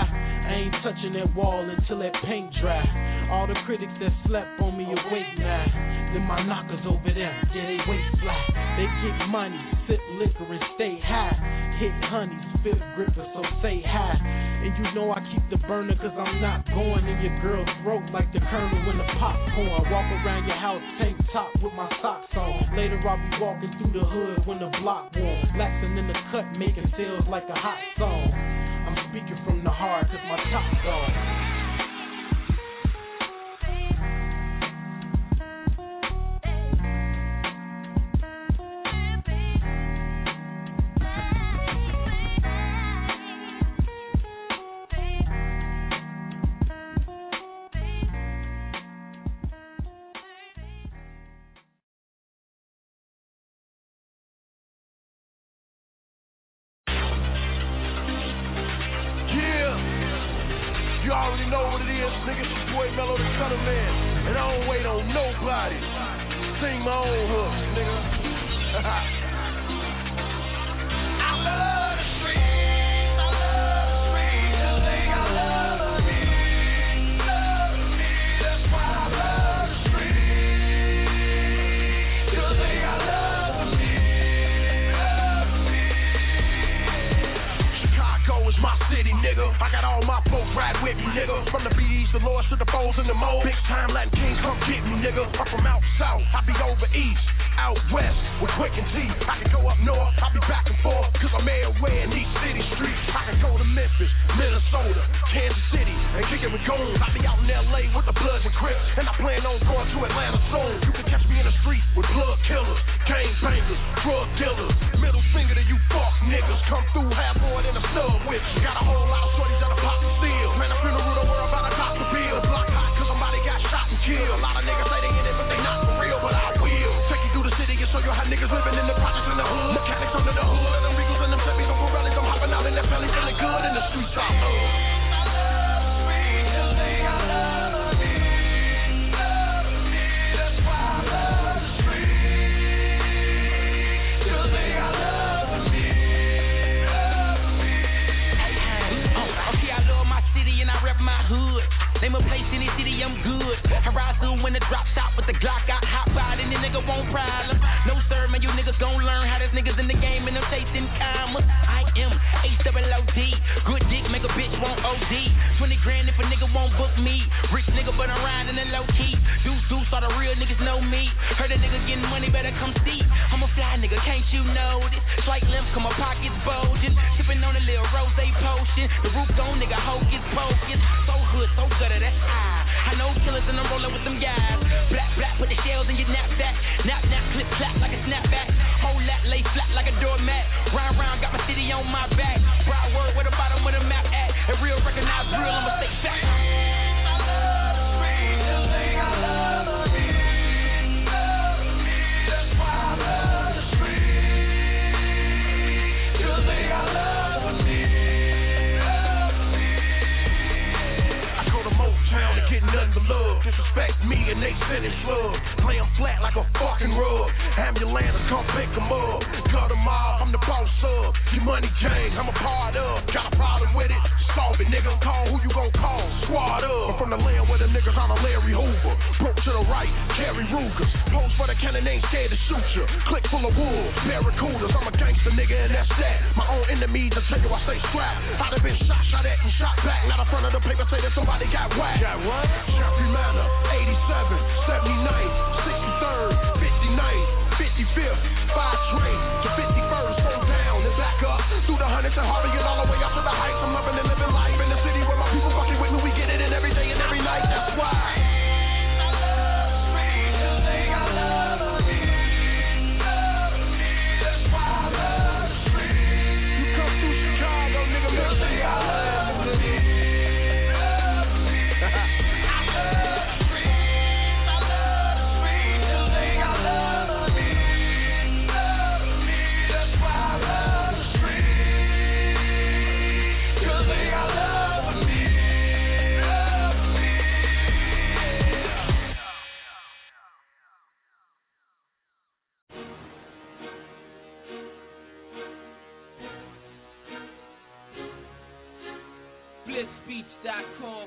I ain't touching that wall until that paint dry. All the critics that slept on me awake now. Then my knockers over there, yeah, they waist fly. They get money, sip liquor and stay high. Hit honeys, fifth gripper, so say hi. And you know I keep the burner cause I'm not going in your girl's throat like the kernel in the popcorn. Walk around your house, tank top with my socks on. Later I'll be walking through the hood when the block warm. Laxing in the cut, making sales like a hot song. I'm speaking from the heart cause my top's on. sing my own hooks, nigga. I love the streets. I love the streets. Cause they got love for me. Love me. That's why I love the streets. Cause they got love for me. Love me. Chicago is my city, nigga. I got all my folks ride with me, nigga. From the BDs, the Lords to the foes and the moles. Big time Latin Kings, come get me, nigga. I'm from out south, I be over east. Out west with Quick and T. I can go up north, I be back and forth. Cause I'm everywhere in these city streets. I can go to Memphis, Minnesota, Kansas City, and kick it with goons. I be out in LA with the Bloods and Crips. And I plan on going to Atlanta soon. You can catch me in the street with blood killers, gang bangers, drug dealers. Middle finger to you fuck niggas. Come through half more than a stub with you. Got a whole lot of shorties that'll pop and steal. Man, I funeral the world about a cop to bill. Block hot cause somebody got shot and killed. A lot of niggas say they in it but they not for real. But I will take you through the city and show you how niggas living in the projects in the hood. Mechanics under the hood and them Regals and them Chevys and Pirellis. I'm hopping out in that belly feeling good in the streets I love. Name a place in the city, I'm good. I ride through when the drop stop with the Glock. I hop ride and the nigga won't problem. No sir, man, you niggas gon' learn how there's niggas in the game and I'm chasing commas. I am H-double-O-D. Good dick, make a bitch want OD. 20 grand if a nigga won't book me. Rich nigga, but I'm riding in low key. Deuce, all the real niggas know me. Heard a nigga getting money, better come see. I'm a fly nigga, can't you know this? Slight limp, cause my pockets bulging. Sipping on a little rose potion. The roof gone, nigga, hocus pocus. So hood, so gutter, that's I know killers and I'm rolling with them guys. Black, put the shells in your knapsack. Nap, clip, clap like a snapback. Whole lot lay flat like a doormat. Round, got my city on my back. Broad word where the bottom of the map at. A real recognize real, I'ma stay fat. Nothing but love, disrespect me and they send it slug. Lay them flat like a fucking rug. Ambulance come pick them up. Cut them off, I'm the boss of your money gang, I'm a part of. Got a problem with it, solve it, nigga. Call who you gon' call, squad up. I'm from the land where the niggas on a Larry Hoover. Broke to the right, carry Rugers. Pose for the cannon, ain't scared to shoot you. Click full of wolves, barracudas. I'm a gangster nigga and that's that. My own enemies, I tell you I stay strapped. I'd have been shot at and shot back. Now the front of the paper say that somebody got whacked. Got what? Jeffrey Manor, 87, 79, 63rd, 59th, 55th, 5 train to 51st, go down and back up through the hundreds and Harvey and all the way up to the heights. I'm loving and living life in the city where my people fucking with me. We get it in every day and every night. That's why. BlissBeach.com.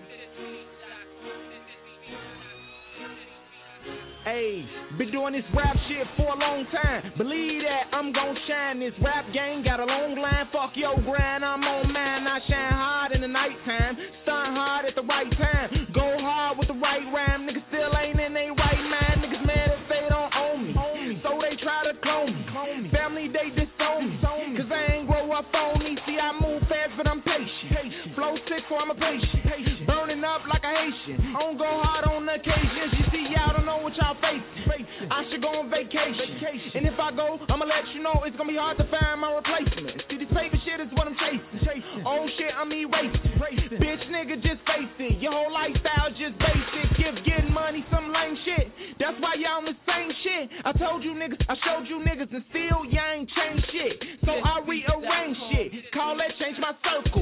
Hey, been doing this rap shit for a long time. Believe that I'm gon' shine. This rap game got a long line. Fuck your grind, I'm on mine. I shine hard in the nighttime, stun hard at the right time. Go hard with the right rhyme. Niggas still ain't in they right mind. Niggas mad if they don't own me, so they try to clone me. Family they disown me, cause I ain't grow up on me. See I move fast but I'm patient. Flow sick so I'm a patient. Burning up like a Haitian. I don't go hard on occasions. You see y'all don't know what y'all facing. I should go on vacation. And if I go, I'ma let you know it's gonna be hard to find my replacement. See this paper shit is what I'm chasing. Old shit I'm erasing. Bitch nigga just face it. Your whole lifestyle just basic. Getting money, some lame shit. That's why y'all on the same shit. I told you niggas, I showed you niggas, and still y'all ain't changed shit. So I rearrange shit. Call that change my circle.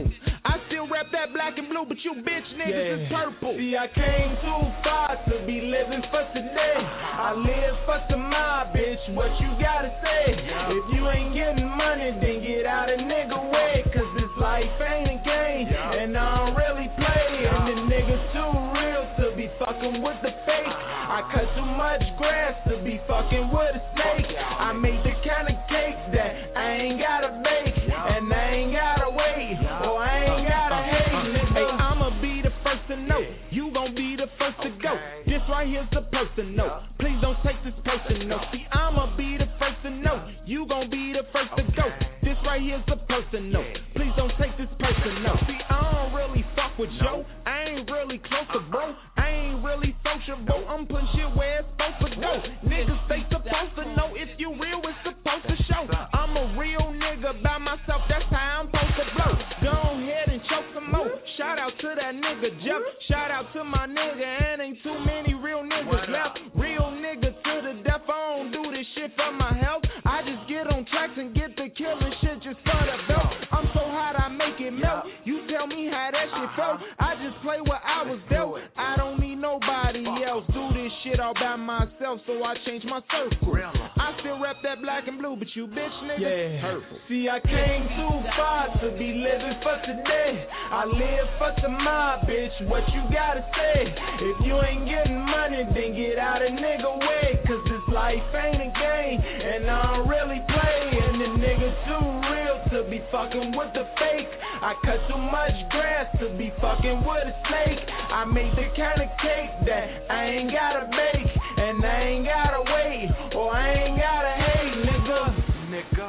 I still rap that black and blue, but you bitch niggas is purple. See, I came too far to be living for today. I live for tomorrow, bitch. What you gotta say? If you ain't getting money, then get out of nigga way. Cause this life ain't a game, and I don't really play. And the niggas too real to be fucking with the fake. I cut too much grass to be fucking with a snake. I make the kind of cake that I ain't gotta bake, and I ain't gotta wait, or I ain't gotta hate, nigga. Hey, I'ma be the first to know, you gon' be the first to go. This right here's the personal, please don't take this personal. See, I'ma be the first to know, you gon' be the first to go. This right here's the personal, please don't take this personal. See, I don't really fuck with Joe, I ain't really close to bro, I ain't really sociable, I'm putting shit where it's supposed to go. Niggas, they supposed to know if you real, it's supposed to show. I'm a real nigga by myself, that's how I'm supposed to blow. Go ahead and choke some more. Shout out to that nigga Jeff, shout out to my nigga, and ain't too many real niggas left. Real nigga to the death, I don't do this shit for my health. I just get on tracks and get the killing shit just for the belt. I'm so hot I make it melt. You tell me how that shit felt. I just play what I was dealt. I don't need nobody else. Do this shit all by myself, so I change my circle. I still rap that black and blue, but you bitch niggas purple. See, I came too far to be living for today. I live for tomorrow, bitch. What you gotta say? If you ain't getting money, then get out of nigga way. Cause this life ain't a game, and I don't really play. And the niggas too real to be fucking with the fake. I cut too much grass to be fucking with a snake. I make the kind of cake that I ain't gotta bake, and I ain't gotta wait, or I ain't gotta hate, nigga. Nigga,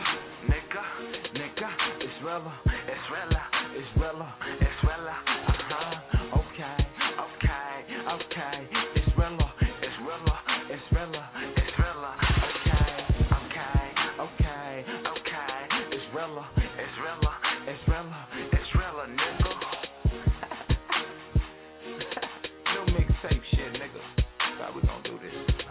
it's realer, it's realer, it's realer, it's realer. Okay, it's realer, it's realer, it's realer, it's realer. Okay, it's realer, it's realer, it's realer, it's realer, nigga. No mixtape shit, nigga. How we gonna do this?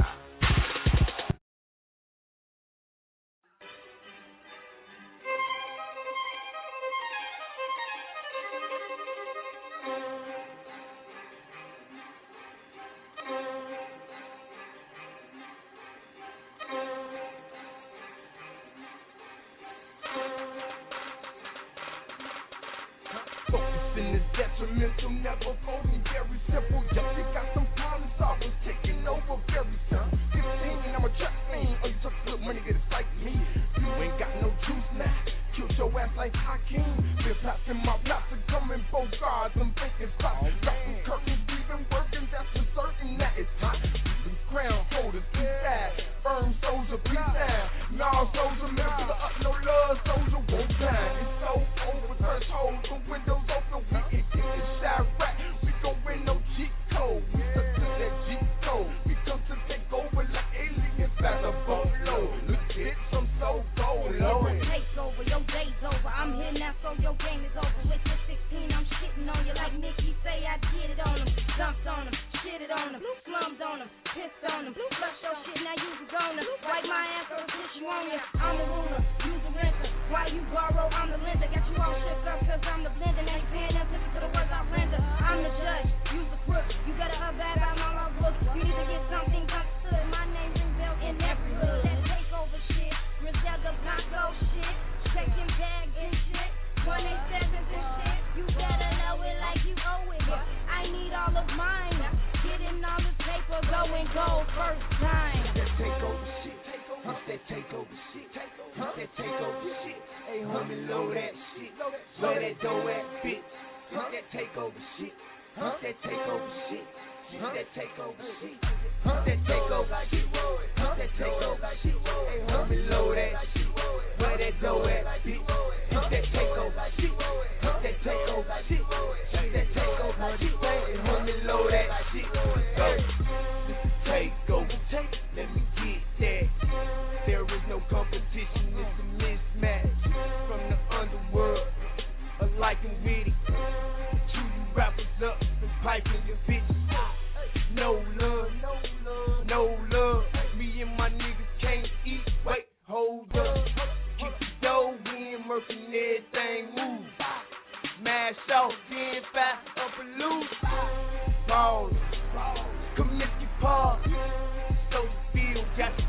Focusing is detrimental, never phony, very simple. Yup, you got some problems, I was taking over very soon. 15, I'm a trap fiend. Oh, you talk good money, get a sight to me. You ain't got no juice now. Killed your ass like Hakeem. Been passing my raps and coming both sides. I'm thinking stop. Dropping curtains, even working, that's for certain that it's hot. These crown holders, be bad. Firm soldier, be down. Nah, soldier, middle up, no love, soldier, won't time. It's so over, threshold, the windows open, we can get the shot right. We gon' win no cheat code. We stuck to that G code. We come to take over like aliens at the boatload. Look, bitch, I'm so cold, Lord. Take's over, your day's over. I'm here now, so your game is over. With the 16, I'm shitting on you like Nicki say I did it on him. Dumped on him, shitted on him, slummed on him, pissed on him. Flush your shit, now you was on him. Wipe my ass or push you on you. I'm the ruler, you the renter. Why you borrow, I'm the lender. Got you all shook up cause I'm the blender. Now you paying attention to the words I render. I'm the judge, you the crook. You better bad out all our books. You need to get something understood. My name's in Bell in every hood. That takeover shit, Griselda Blanco shit. Checking bags and shit, 187s and shit. You better know it like you owe it. I need all of mine. Getting all this paper, going gold first time. That takeover shit, that takeover shit, that takeover shit. Hey homie, load that shit, where that dough at, bitch. That takeover shit, that takeover shit, that takeover shit, that takeover shit, that takeover shit. Hey homie, load that shit, where that dough at, bitch. That takeover shit, that takeover shit, that takeover shit. Hey homie, load that shit, go. Takeover, let me get that. There is no competition, it's a mismatch. From the underworld, alike and witty. Chew you rappers up and piping your bitches. No love, no love. Me and my niggas can't eat, wait, hold up. Keep the dough in, murking everything move. Smash out.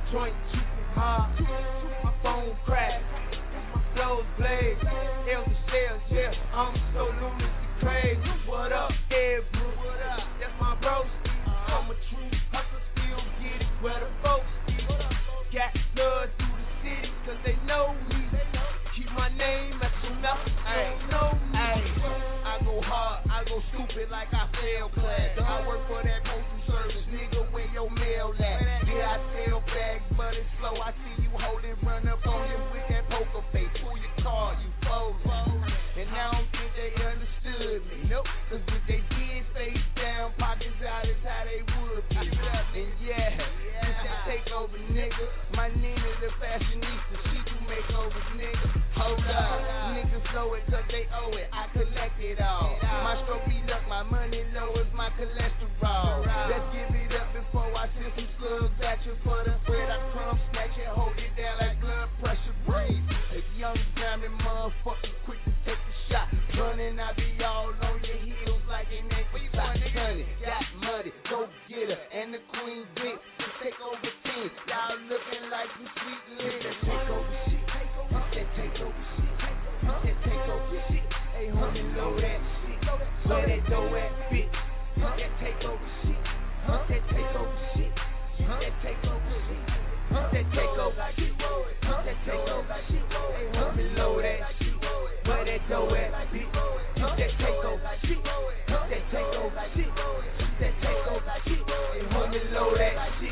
joint too hard, my phone cracked, my flows blaze, elder sales, yeah, I'm so lunacy crazy. What up, Edbrew? That's my bro. I'm a true hustler, still get it where the folks got blood through the city, cause they know me. Keep my name at your mouth, they don't know me. I go hard, I go stupid like I fail class. I work for that postal service, nigga, where your mail at? Yeah, I sell bags, but it's slow. I see you holding, run up on you with that poker face. Pull your car, you fold. And I don't think they understood me, nope. Cause if they did face down, pockets out is how they would be. And yeah, this that takeover, nigga. My Nina the fashionista, she do makeovers, nigga. Hold up, niggas slow it cause they owe it. I collect it all. My stroke be luck, my money low as my cholesterol. Let's give it up before I send some slugs at you for the bread. I crumb snatch it, hold it down like blood pressure. Breathe. A young diamond motherfucker, quick to take the shot. Running, I be all on your heels like an ankle sock. Sunny, got muddy, go get her, and the queen big. Take over team, y'all looking like some sweet litter. Take over shit, take over shit, take over shit. Hey homie, know that shit, where that dough at, bitch. That take over shit, that take over shit, that take over shit, that take over shit, that take over shit. Hey homie, know that shit, where that dough at, bitch. That take over shit, that take over shit, that take over shit. Hey homie, know that shit.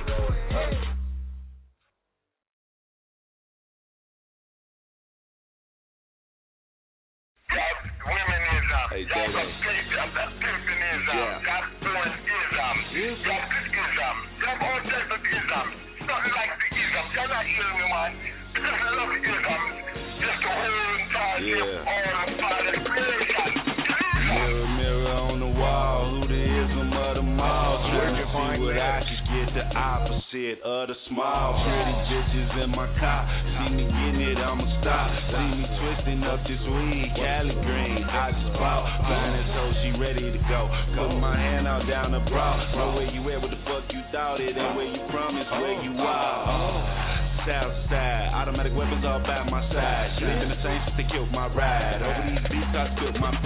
Hey, Daddy. Mirror, mirror on the wall, who the ism of the mall? Trying to see what I should get, the opposite of the small. Pretty bitches in my car, see me getting it, I'ma stop. See me twisting up this weed, Cali green, I just bought. Find this hoe, she ready to go. Put my hand out down the bra. Know where you at, what the fuck you thought it ain't where you from, it's where you are. Southside, automatic weapons all by my side. Shit ain't been the same since they killed my ride. Over these beats I spilled my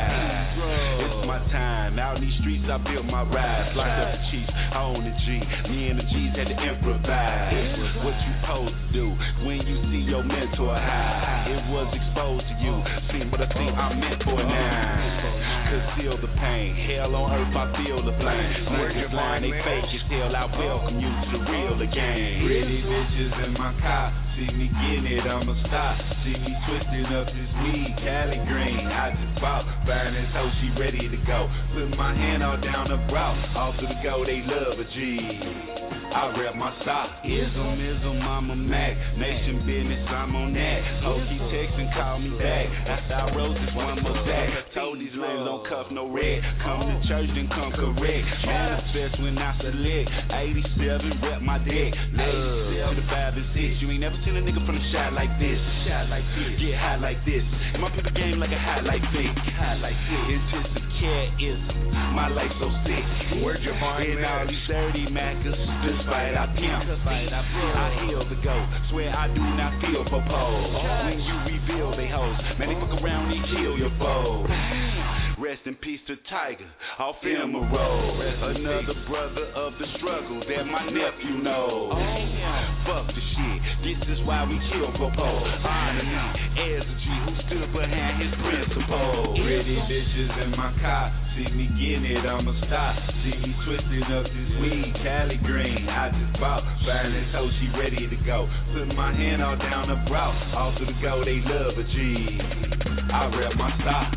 pride. It's my time, out in these streets I built my rise. Locked up the Chiefs, I own the G. Me and the G's had to improvise. What you supposed to do when you see your mentor high? It was exposed to you, see what I think I'm meant for now. Conceal the pain, hell on earth I feel the flame. Niggas lying, they fake it, still I welcome you to the real again. Pretty bitches in my car, see me getting it, I'ma stop. See me twisting up this weed, Cali green, I just bought. Find this hoe, she ready to go. Put my hand all down the brow, off to the go, they love a G. I rep my stock, ism, I'm a Mac. Nation business, I'm on that. Ho, keep texting, call me back. After I wrote this one more back. Told these lanes don't cuff no red. Come to church, then come correct. Manifest when I select. 87, rep my deck. Love to the 5 and 6. You ain't never seen a nigga from the shot like this. Get high like this. And my people game like a high like this. Intensive careism. My life so sick. Where'd you find in all these 30 Maccas? Despite I pimp, I heal the goat. Swear I do not feel proposed. When you reveal they hoes, man, they fuck around and kill your foes. Rest in peace to Tiger, off Emerald. Another brother of the struggle that my nephew knows. Fuck the shit, this is why we kill Popo. Honor me as a G who stood behind his principles. Pretty bitches in my car, see me getting it, I'ma stop. See me twisting up this weed, Cali green, I just bought. Find this hoe, she ready to go. Put my hand all down the brow, off to the go, they love a G. I rep my stock.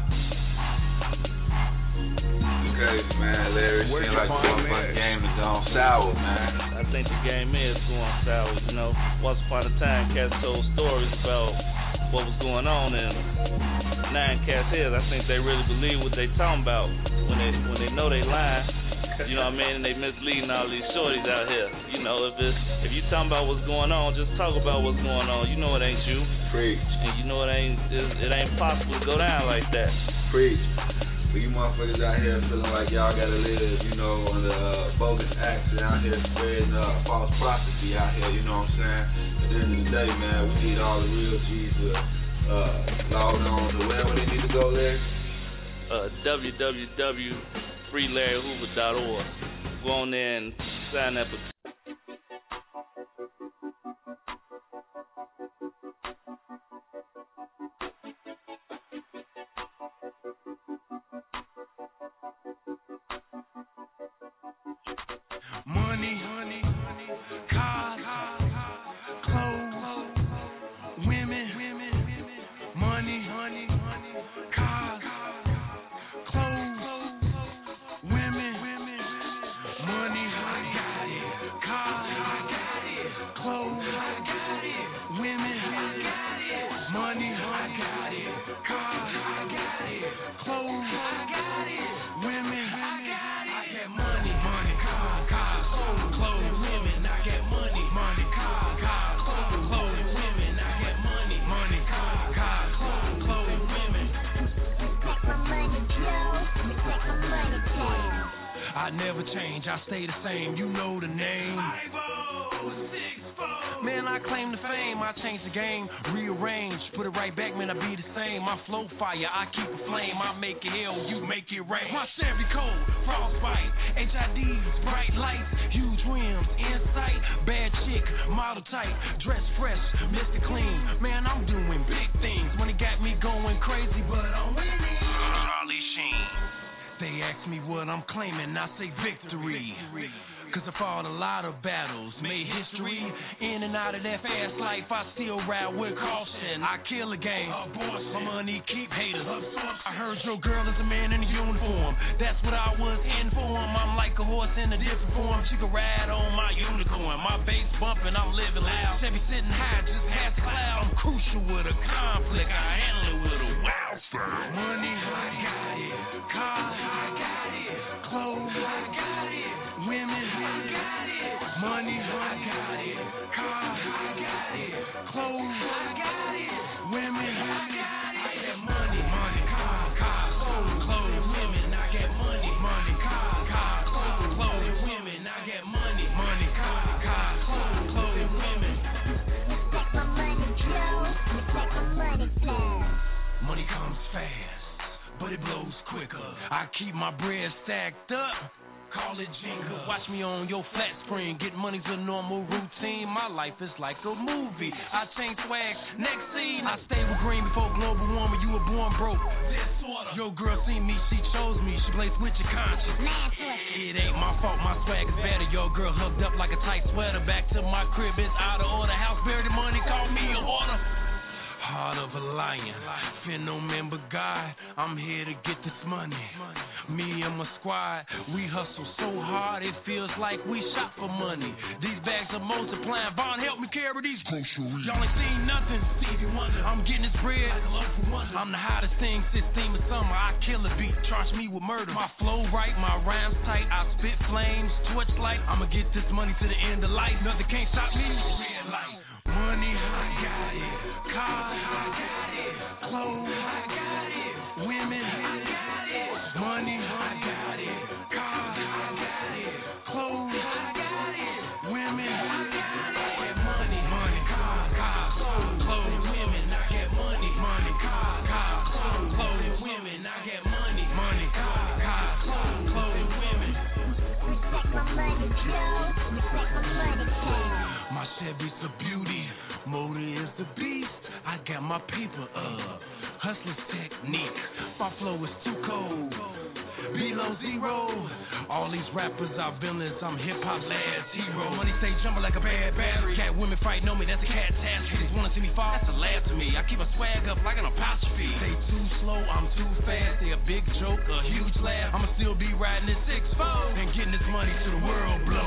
Crazy, man. Larry, seems like the motherfucking game is gone sour, man. I think the game is going sour, you know. Once upon a time, cats told stories about what was going on, and 9 cats here, I think they really believe what they talking about when they know they lying. You know what I mean? And they misleading all these shorties out here. You know, if you talking about what's going on, just talk about what's going on. You know it ain't you. Preach. And you know it ain't possible to go down like that. Preach. But you motherfuckers out here feeling like y'all gotta live, you know, on the bogus accent out here spreading false prophecy out here, you know what I'm saying? At the end of the day, man, we need all the real G's to log on to wherever they need to go, Larry. www.freelarryhoover.org. Go on there and sign up. Money, cars, clothes, women, money, cars, clothes, women, money, I got it, cars, clothes, women, money, I got it, cars, clothes, women, I get money, cars, clothes, women, I get money, cars, clothes, women, I get money, cars, clothes, women. I never change, I stay the same, you know the name. Man, I claim the fame, I change the game, rearrange, put it right back, man, I be the same. My flow fire, I keep a flame, I make it hell, you make it rain. My Chevy cold, frostbite, HIDs, bright lights, huge rims, insight, bad chick, model type, dress fresh, Mr. Clean. Man, I'm doing big things, money got me going crazy, but I'm winning. Charlie Sheen. They ask me what I'm claiming, I say victory. Cause I fought a lot of battles, made history. In and out of that fast life, I still ride with caution. I kill a game, my money keep haters. I heard your girl is a man in a uniform. That's what I was in for. I'm like a horse in a different form. She can ride on my unicorn. My bass bumping, I'm living loud. Chevy sitting high, just past the cloud. I'm crucial with a conflict, I handle it with a wow style. Money, I got it. Cars, I got it. Clothes, I got it. Women, I got it. Money, I got it. Cars, I got it. Clothes, I got it. Women, I got it. I get money, cars, clothes, women. I get money, cars, clothes, women. I get money, cars, clothes, women. Money comes fast, but it blows quicker. I keep my bread stacked up. Call it jingle. Watch me on your flat screen. Get money's a normal routine. My life is like a movie. I change swag, next scene. I stay with green before global warming. You were born broke. Your girl seen me, she chose me. She plays with your conscience. It ain't my fault, my swag is better. Your girl hugged up like a tight sweater. Back to my crib, it's out of order. House buried the money, call me a order. Heart of a lion, fear no man but God. I'm here to get this money. Me and my squad, we hustle so hard it feels like we shot for money. These bags are multiplying. Vaughn, help me carry these groceries. Y'all ain't seen nothing. Stevie Wonder, I'm getting this bread. I'm the hottest thing since theme of summer. I kill a beat, charge me with murder. My flow right, my rhymes tight. I spit flames, torch light. I'ma get this money to the end of life. Nothing can't stop me. Red light. Money, I got it. Cars, I got it. Clothes, I got it. Women, I got it. Money, I got it. Cars, I got it. Clothes, I got it. Women, I got it. I get money, cars, clothes, women. I get money, cars, clothes, women. I get money, cars, clothes, women. Respect my money, Joe. Respect my money, Joe. My Chevy's a beauty, motor is the beast. I got my paper up, hustler's technique. My flow is too cold, below zero. All these rappers are villains, I'm hip-hop last hero. Money stay jumping like a bad battery. Cat women fighting on me, that's a catastrophe. Wanna see me fall, that's a laugh to me. I keep a swag up like an apostrophe. They too slow, I'm too fast. They a big joke, a huge laugh. I'ma still be riding this 6-4 and getting this money to the world blow.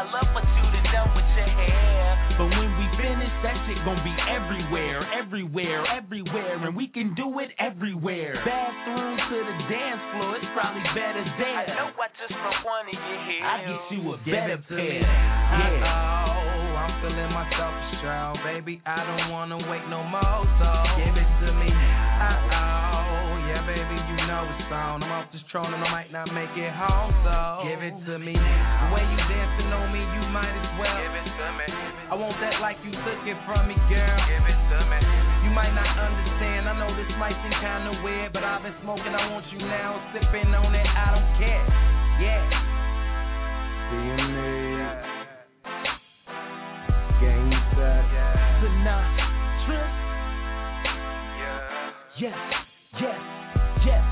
I love what you done with your hair. But when we finish, that shit gon' be everywhere, everywhere, everywhere, and we can do it everywhere. Bathroom to the dance floor, it's probably better there. I know I just from one of your hair. I get you a better pair. Yeah. I'm feeling myself strong, baby. I don't wanna wait no more, so give it to me. Yeah, baby, you know it's on. I'm off this throne and I might not make it home, so give it to me. The way you dancing on me, you might as well give it to me. I want that like you took it from me, girl. Give it to me. You might not understand. I know this might seem kinda weird, but I've been smoking. I want you now, sipping on it. I don't care. Yeah. Being me. Game set. Sinatra. Yes, yes, yes.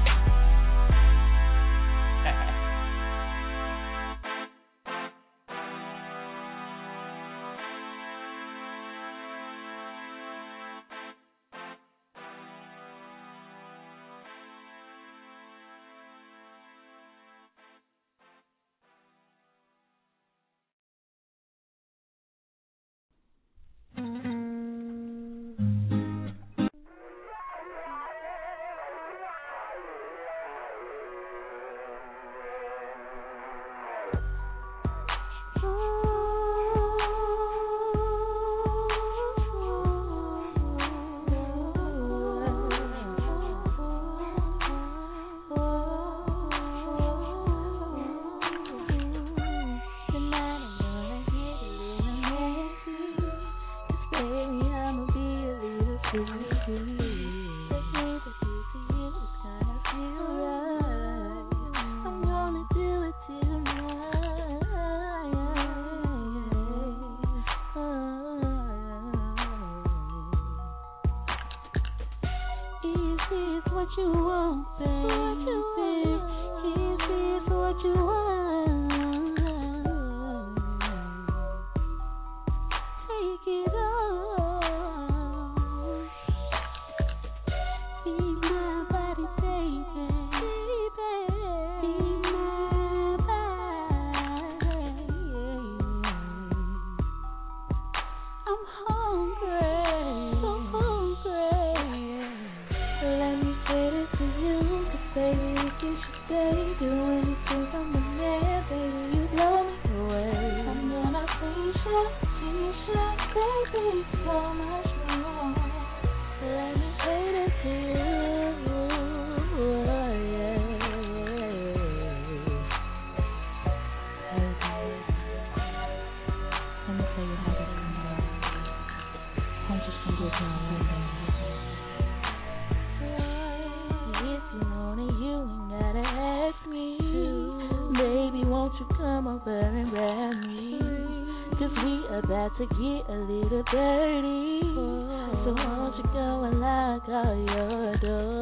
To get a little dirty, so won't you go and lock all your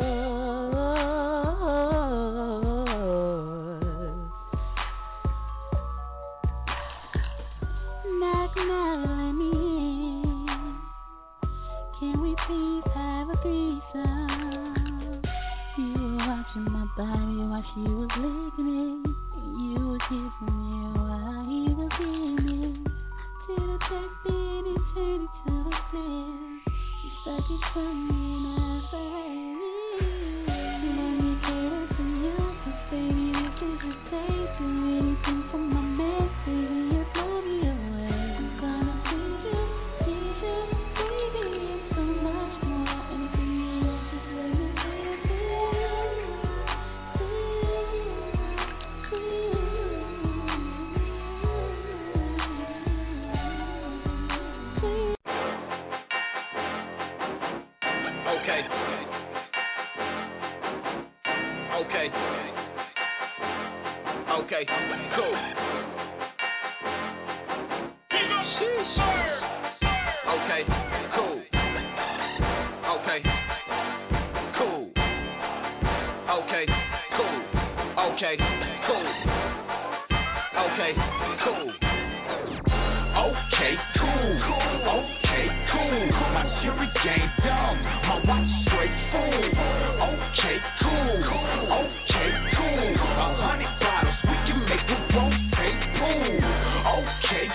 doors? Knock, knock, let me in. Can we please have a threesome? You were watching my body while she was licking it. You were kissing me while he was hitting it. To the back beat and turn it to the fan. You stuck it from me and I said, let me get it from you, 'cause baby, this is your day. Do anything for my man, baby, you blow me away. I'm gonna please you, baby, and so much more. Anything you want, just let me get it to you. Okay, cool. Okay, cool. Okay, cool. Okay, cool. Okay, cool. Okay, cool. Okay, cool. Okay, cool. My jury game dumb. My watch straight full. Okay, cool. Okay, cool. 100 bottles, we can make it rotate pool. Okay,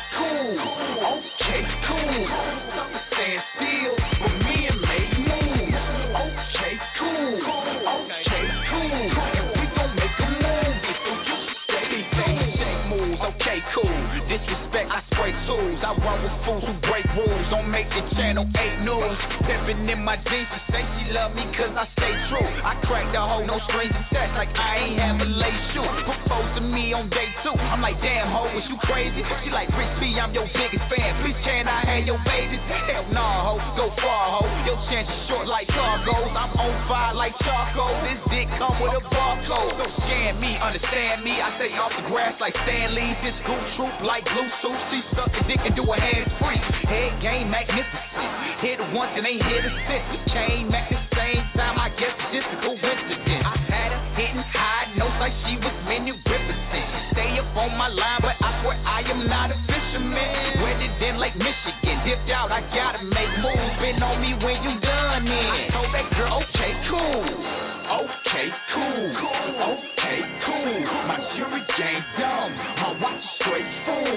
moves. Okay, cool. Disrespect, I spray tools. I run with fools who break rules. Don't make the channel 8 news. Pimpin' in my jeans, she say she love me cause I stay true. I crack the hoe, no strings attached, like I ain't have a lace shoe. Propose to me on day 2. I'm like, damn hoe, is you crazy? She like, Rich B, I'm your biggest fan. Please can I have your babies? Hell nah, hoe, go far, hoe. Your chance is short like cargoes. I'm on fire like charcoal. This dick come with a barcode. Don't scan me, understand me. I stay off the grass like Stanley. This goose troop like blue suit. She suck the dick and do a hands free. Head game magnificent. Hit it once and ain't hit a since. We came at the same time. I guess it's just a coincidence. I had her hitting high notes like she was magnificent. She stay up on my line, but I swear I am not a fisherman. Wedded in Lake Michigan. Dipped out, I gotta make moves. Been on me when you done in. I told that girl, okay, cool. Okay, cool. Okay, cool. My jury game dumb. My watch is straight full.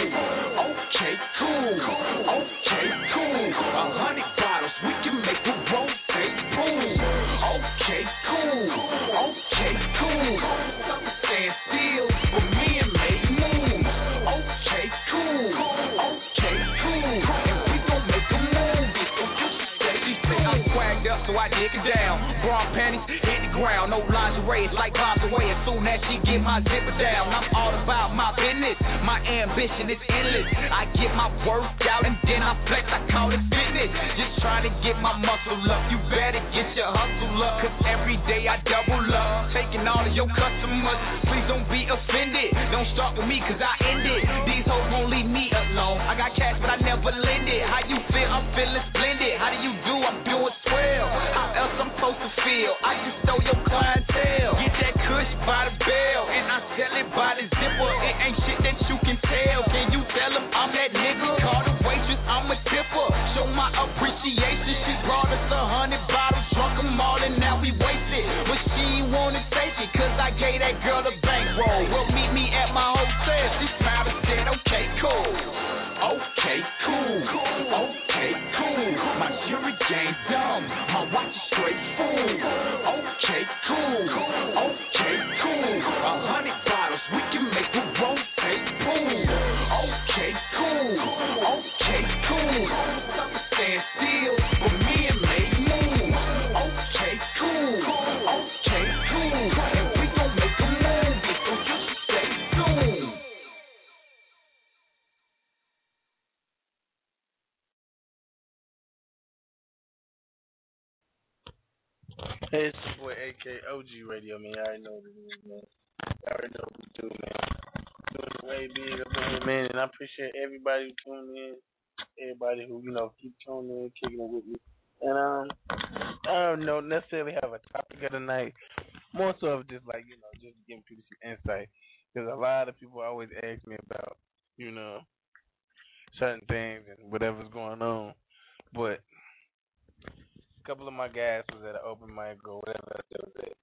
Okay, cool. Okay, cool. 100 bottles, we can make a rotate boom. Okay, cool. Okay, cool. Stand still for me and make moves. Okay, cool. Okay, cool. And we gon' make a move. So you stay. She say I'm swagged up, so I dig it down. Bra panties hit the ground, no lingerie, it's like bombs away. As soon as she get my zipper down, I'm all about my business. My ambition is endless. I get my work out and then I flex, I call it fitness. Just trying to get my muscle up. You better get your hustle up, cause every day I double up. Taking all of your customers, please don't be offended. Don't start with me cause I end it. These hoes won't leave me alone. I got cash but I never lend it. How you feel? I'm feeling splendid. How do you do? I'm doing swell. How else I'm supposed to feel? I just stole your clientele. Get that kush by the bell, and I sell it by the zipper. It ain't shit that you can tell. Can you tell them I'm that nigga? Call the waitress, I'm a tipper. Show my appreciation. She brought us 100 bottles, drunk them all, and now we wasted. But she ain't wanna take it, cause I gave that girl a bankroll. Well, meet me at my hotel. She smiled and said, okay, cool. Okay, cool. Okay, cool. My jury game dumb. My watch is straight full. Okay, cool. Okay, cool. 100 bottles, we can make a rotate boom. Okay, cool. Okay, cool. Stand still for me and make moves. Okay, cool. Okay, cool. And we gon' make a move. So you stay tuned. Hey, it's your boy AK OG Radio, man. I already know what it is, man. I already know what we do, man. Doing it way big up in here, man. And I appreciate everybody who tuned in, everybody who, keep tuning in, kicking it with me. And I don't necessarily have a topic of the night. More so of just like, just giving people some insight. Because a lot of people always ask me about, certain things and whatever's going on. But a couple of my guys was at an open mic or whatever else they was at.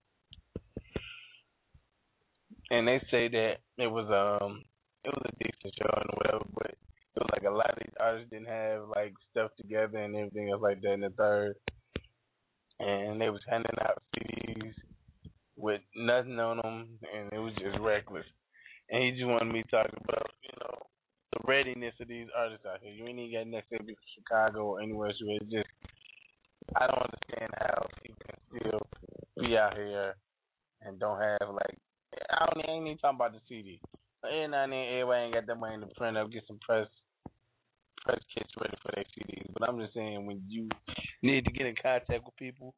And they say that it was a decent show and whatever, but it was like a lot of these artists didn't have like stuff together and everything else like that in the third. And they was handing out CDs with nothing on them, and it was just reckless. And he just wanted me to talk about, the readiness of these artists out here. You ain't even got necessarily be from Chicago or anywhere else. It's just, I don't understand how people can still be out here and don't have like, I ain't even talking about the CD. Every now and then, everybody ain't got that money to print up, get some press kits ready for their CDs. But I'm just saying, when you need to get in contact with people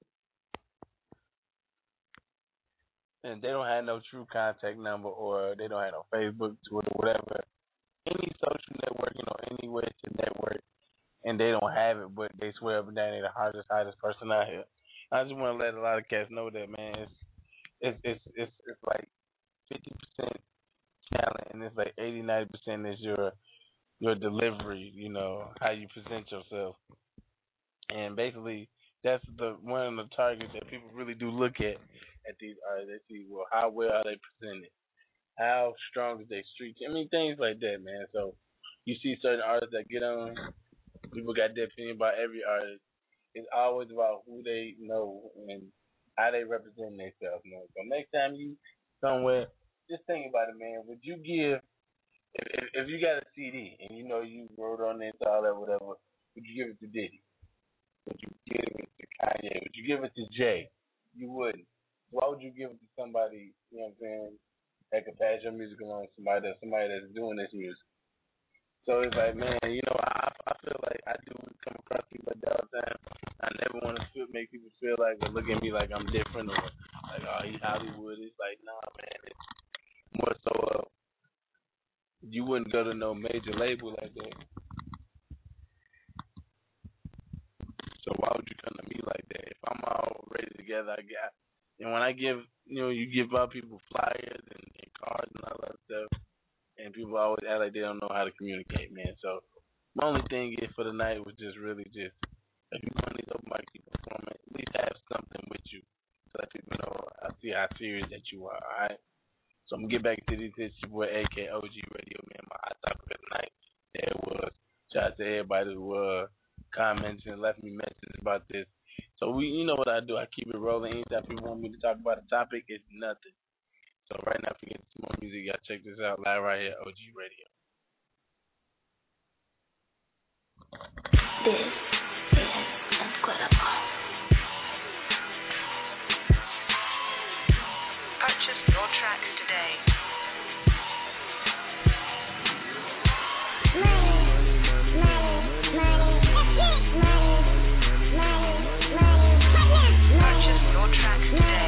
and they don't have no true contact number, or they don't have no Facebook, Twitter, whatever, any social network, anywhere to network, and they don't have it, but they swear up and down they're the hottest person out here. I just want to let a lot of cats know that, man, it's like 50% talent, and it's like 80-90% is your delivery, how you present yourself. And basically, that's one of the targets that people really do look at these artists. They see, well, how well are they presented? How strong is their streak? I mean, things like that, man. So you see certain artists that get on, people got their opinion about every artist. It's always about who they know and how they represent themselves. So next time you somewhere, just think about it, man. Would you give if you got a CD and you know you wrote on it all that whatever, would you give it to Diddy? Would you give it to Kanye? Would you give it to Jay? You wouldn't. Why would you give it to somebody, you know what I'm saying, that could pass your music along to somebody that's doing this music? So it's like, man, you know, I feel like I do come across people like that all the time. I never want to make people feel like or look at me like I'm different or like, oh, he's Hollywood. It's like, nah, man. It's more so you wouldn't go to no major label like that. So why would you come to me like that? If I'm all ready together, and when I give, you know, you give out people flyers and cards and all that stuff. And people always act like they don't know how to communicate, man. So my only thing is for the night was just really just, if you want these open mic people performing, at least have something with you so that people know I see how serious that you are, all right? So I'm going to get back to this. It's your boy AK OG Radio, man. My hot topic of the night, there it was. Shout out to everybody who commented and left me messages about this. So you know what I do. I keep it rolling. Anytime people want me to talk about a topic, it's nothing. So right now, if you get some more music, y'all check this out live right here, OG Radio. This is incredible. Purchase your tracks today. Purchase your tracks today.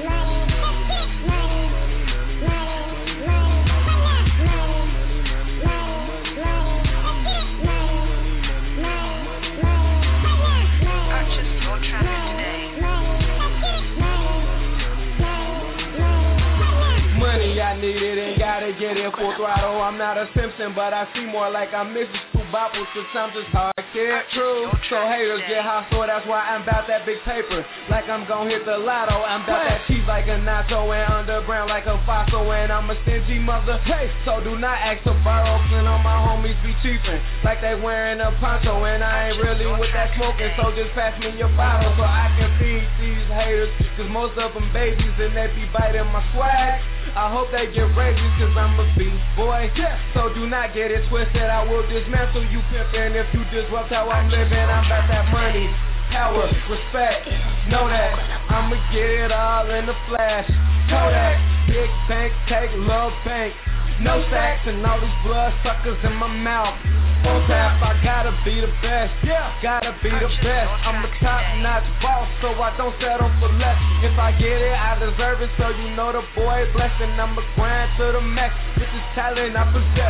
I need it and gotta get it full throttle. I'm not a Simpson, but I see more like I'm Mrs. Bopples, cause I'm just hard kid. True. So haters get hostile, that's why I'm about that big paper. Like I'm gon' hit the lotto. I'm about that cheese like a nacho and underground like a fossil. And I'm a stingy mother. Hey, so do not ask to borrow. And all my homies be cheapin' like they wearing a poncho. And I ain't really with that smoking, so just pass me your bottle so I can feed these haters. Cause most of them babies and they be biting my swag. I hope they get raised cause I'm a beast boy. So do not get it twisted. I will dismantle you pimpin'. If you disrupt how I'm living, I'm about that money, power, respect. Know that I'ma get it all in the flash. Kodak, big bank, take love bank. No stacks and all these blood suckers in my mouth. Full tap, I gotta be the best. Gotta be the best. I'm a top-notch boss, so I don't settle for less. If I get it, I deserve it, so you know the boy blessed. And I'ma grind to the max with this talent I possess.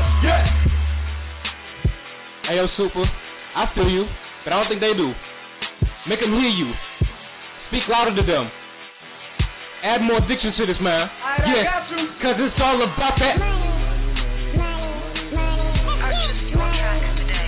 Hey, yo, Super, I feel you, but I don't think they do. Make them hear you. Speak louder to them. Add more diction to this, man. Got you. Cause it's all about that. Purchase your tracks today.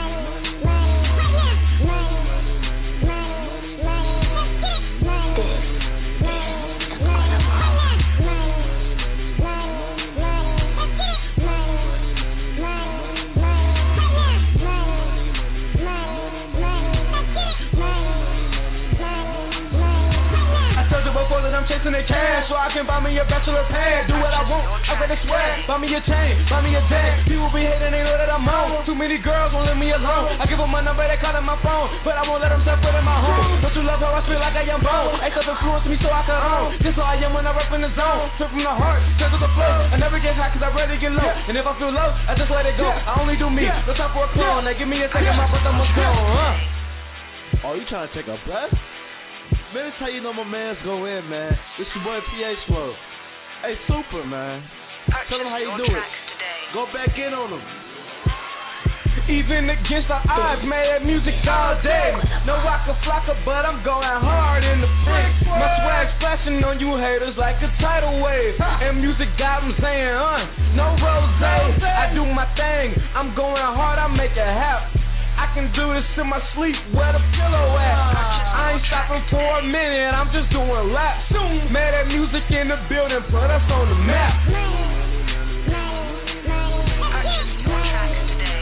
Before that I'm chasing the cash, so I can buy me a bachelor pad. Do what I want, I better swear. Buy me a chain, buy me a dance. People be hating, they know that I'm on. Too many girls won't leave me alone. I give them my number, they calling my phone, but I won't let them step foot in my home. Don't you love how I feel like I am bone? Ain't stuff influence me so I can own. This how I am when I rap in the zone. Straight from the heart, straight to the flow. I never get high cause I rarely get low. And if I feel low, I just let it go. I only do me, no time for a clone. They give me a second, my breath, I'ma go, Oh, you trying to take a breath? Man, that's how you know my mans go in, man. It's your boy PH World. Hey, Super, man. Tell them how you do it. Go back in on them. Even against the odds, mad music all day. No waka flocka, but I'm going hard in the freak. My swag's flashing on you haters like a tidal wave. And music got them saying, no rose. I do my thing, I'm going hard, I make it happen. I can do this in my sleep, where the pillow at? I ain't stopping for a minute, I'm just doing laps. Man, that music in the building, put us on the map. Purchase your tracks today.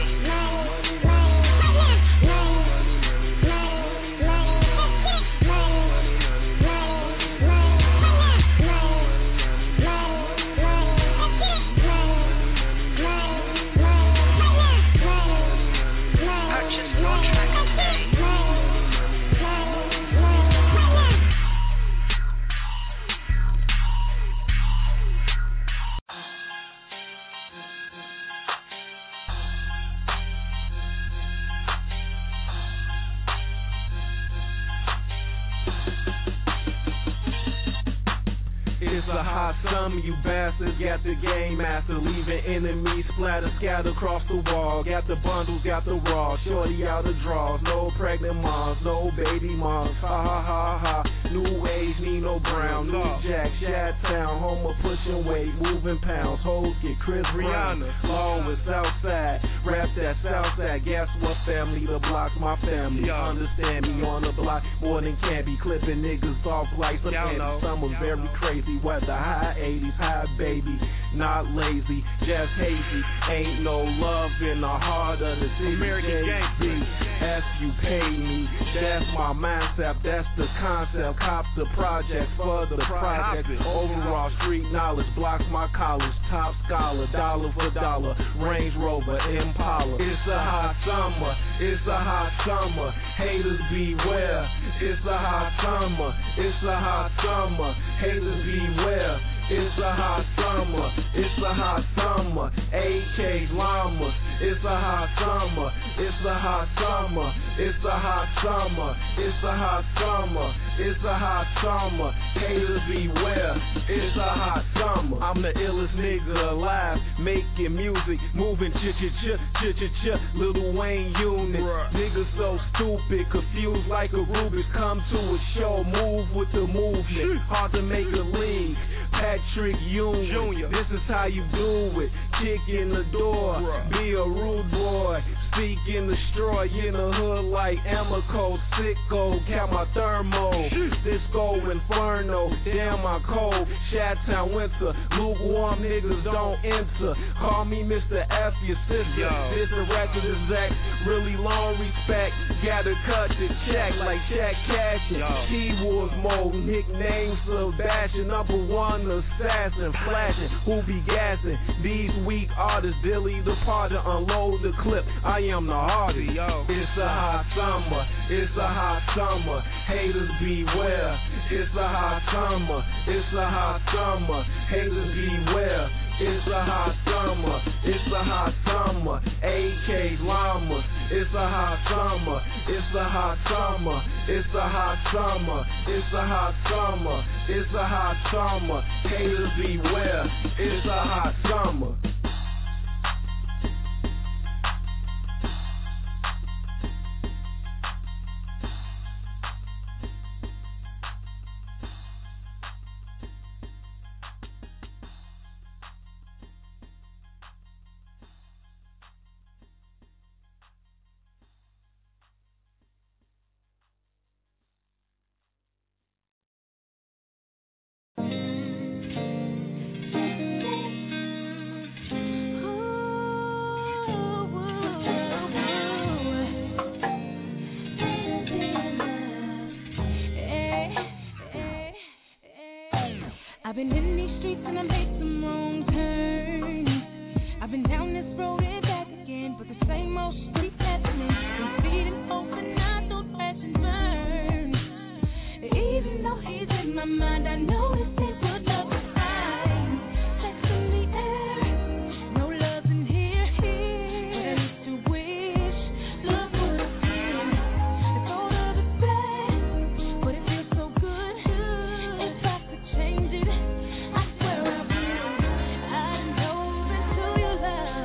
Some of you bastards got the game master, leaving enemies splatter, scatter across the wall. Got the bundles, got the raw, shorty out of draws. No pregnant moms, no baby moms. Ha ha ha ha. New age, Nino Brown, New Jack, Shad Town, home of pushing weight, moving pounds. Hoes get Chris Rihanna, Law is Southside, rap that Southside. Guess what, family? The block's my family. Understand me on the block more than can be. Clipping niggas off like some candy. Summer very crazy, weather high 80s, high baby, not lazy, just hazy. Ain't no love in the heart of the city. American gangster. As you pay me, that's my mindset, that's the concept. Cop the project for the project. Overall street knowledge blocks my college. Top scholar, dollar for dollar. Range Rover, Impala. It's a hot summer, it's a hot summer. Haters beware. It's a hot summer, it's a hot summer. Haters beware. It's a hot summer, it's a hot summer. AK's llamas, it's a hot summer, it's a hot summer, it's a hot summer, it's a hot summer, it's a hot summer. Haters beware, it's a hot summer. I'm the illest nigga alive, making music, moving ch-ch-ch-ch-ch-ch. Lil Wayne unit, niggas so stupid, confused like a Rubik's. Come to a show, move with the movement, hard to make a league. Patrick Jr. This is how you do it. Kick in the door, be a rude boy. Speak in the straw, in the hood like Amico, sicko. Count my thermo, Disco Inferno. Damn my cold, Chi-Town winter. Lukewarm niggas don't enter. Call me Mr. F, your sister. This a record exact, really long respect. Gotta cut the check like Shaq Cashin. Keywords mode, nicknames Sebastian. Number one assassin, flashing, who be gassing. These weak artists, Billy the Potter, unload the clip. I am the hardest. It's a hot summer, it's a hot summer. Haters beware. It's a hot summer, it's a hot summer. Haters beware. It's a hot summer, it's a hot summer. AK llamas, it's a hot summer, it's a hot summer, it's a hot summer, it's a hot summer, it's a hot summer. Haters beware, it's a hot summer. I've been in these streets and I made some wrong turns. I've been down this road and back again, but the same old street happening. I'm feeding hope and I don't crash and burn. Even though he's in my mind, I know this ain't good love is fine. Sex in the air, no love in here. But I used to wish love would have been. It's all of the bad, but it feels so good. If I could change it, I swear I would. I'd dove into your love.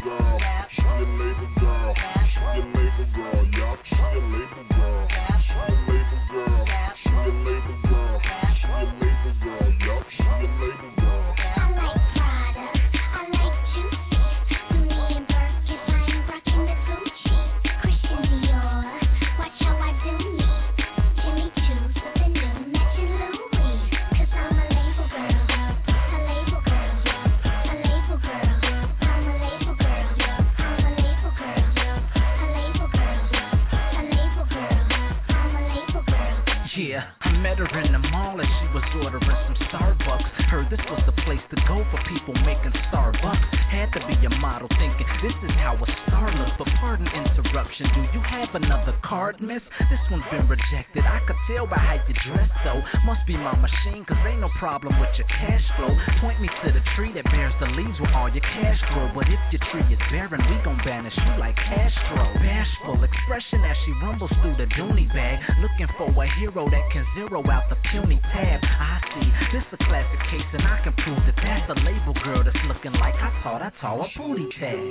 girl. She a label girl. She a label girl. Yup, she a label girl. She a label girl. She a label girl. She a label girl. Yup, she a label girl. I like Prada. I like Gucci. Me and Birkin, I'm rocking the Gucci. Christian Dior. Watch how I do me. Jimmy Choo's with the new matching Louis. 'Cause I'm a label girl. A label girl. A label girl. I'm a label girl. I'm a label girl. A label girl. A label girl. I'm a label girl. Yeah, I met her in the mall as she was ordering some Starbucks. Heard this was the place to go for people making Starbucks. Had to be a model thinking this is how a star looks. But pardon interruption, do you have another card, miss? This one's been rejected. I could tell by how you dress though. Must be my machine, 'cause ain't no problem with your cash flow. Point me to the tree that bears the leaves where all your cash grow. But if your tree is barren, we gon' banish you like Castro. Bashful expression as she rumbles through the Dooney bag. Looking for a hero that can zero out the puny tab. I see, this a classic case and I can prove that that's a label girl that's looking like I thought I saw a booty tag.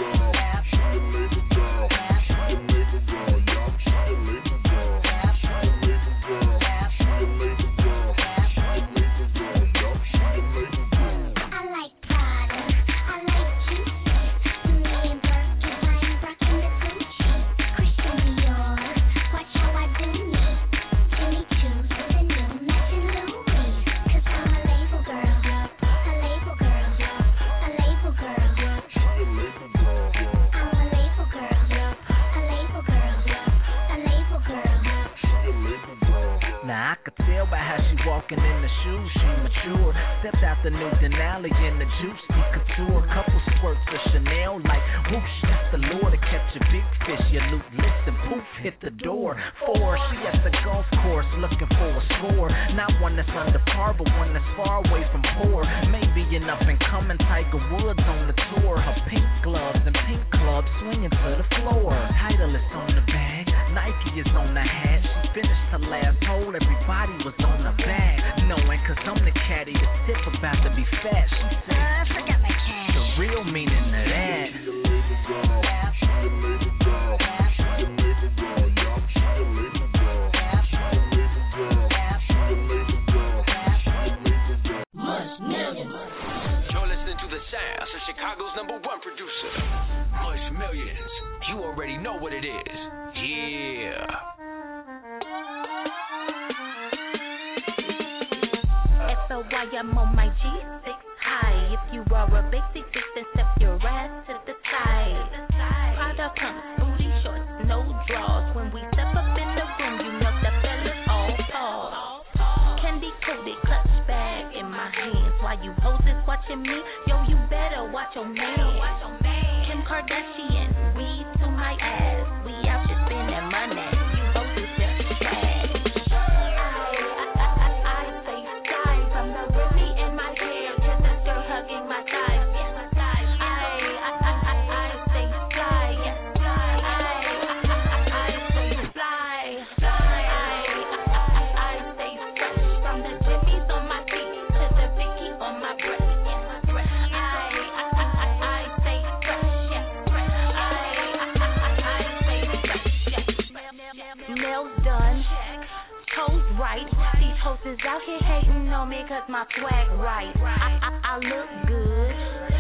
She a label girl. She a label girl. Yup, she a label girl. She a label girl. She a label girl. She a label girl. Yup, she a label girl. I like Prada. I like Gucci. Me and Birkin, I'm rocking the Gucci. Christian Dior. Watch how I do me. Jimmy Choo's with the new matching Louis. 'Cause I'm a label girl. A label girl. A label girl. She a label girl. I'm a label girl. A label girl. A label girl. She a label girl. Now I could tell by how she walking in the shoes, she mature. Stepped out the new Denali in the Juicy Couture. Couple squirts of Chanel like whoosh, that's the lure to catch a big fish. Your loot list and poof, hit the door. 4, she at the golf course looking for a score. Not one that's under par, but one that's far away from poor. Maybe an up and coming Tiger Woods on the tour. Her pink gloves and pink clubs swinging to the floor. Titleist on the bag, Nike is on the hat. She finished her last hole, everybody was on the bag. Knowing 'cause I'm the caddy, the tip about to be fat. She said, forgot my cash. the real meaning of that. She a label girl. She a label girl. She a label girl. Yup, she a label girl. She a label girl. She a label girl. She a label girl. Mush Millions. You're listening to the sounds of Chicago's #1 producer, Mush Millions. You already know what it is. Yeah. SOY, I'm on my G6 high. If you are a basic bitch, then step your ass to the side. Prada pumps, booty shorts, no draws. When we step up in the room, you know the fellas all pause. Candy coated clutch bag in my hands. While you hoes is watching me, yo, you better watch your man. Kim Kardashian, weed to my ass. We out here spending money. You hoes is just trash. Out here hating on me 'cause my swag right. I look good,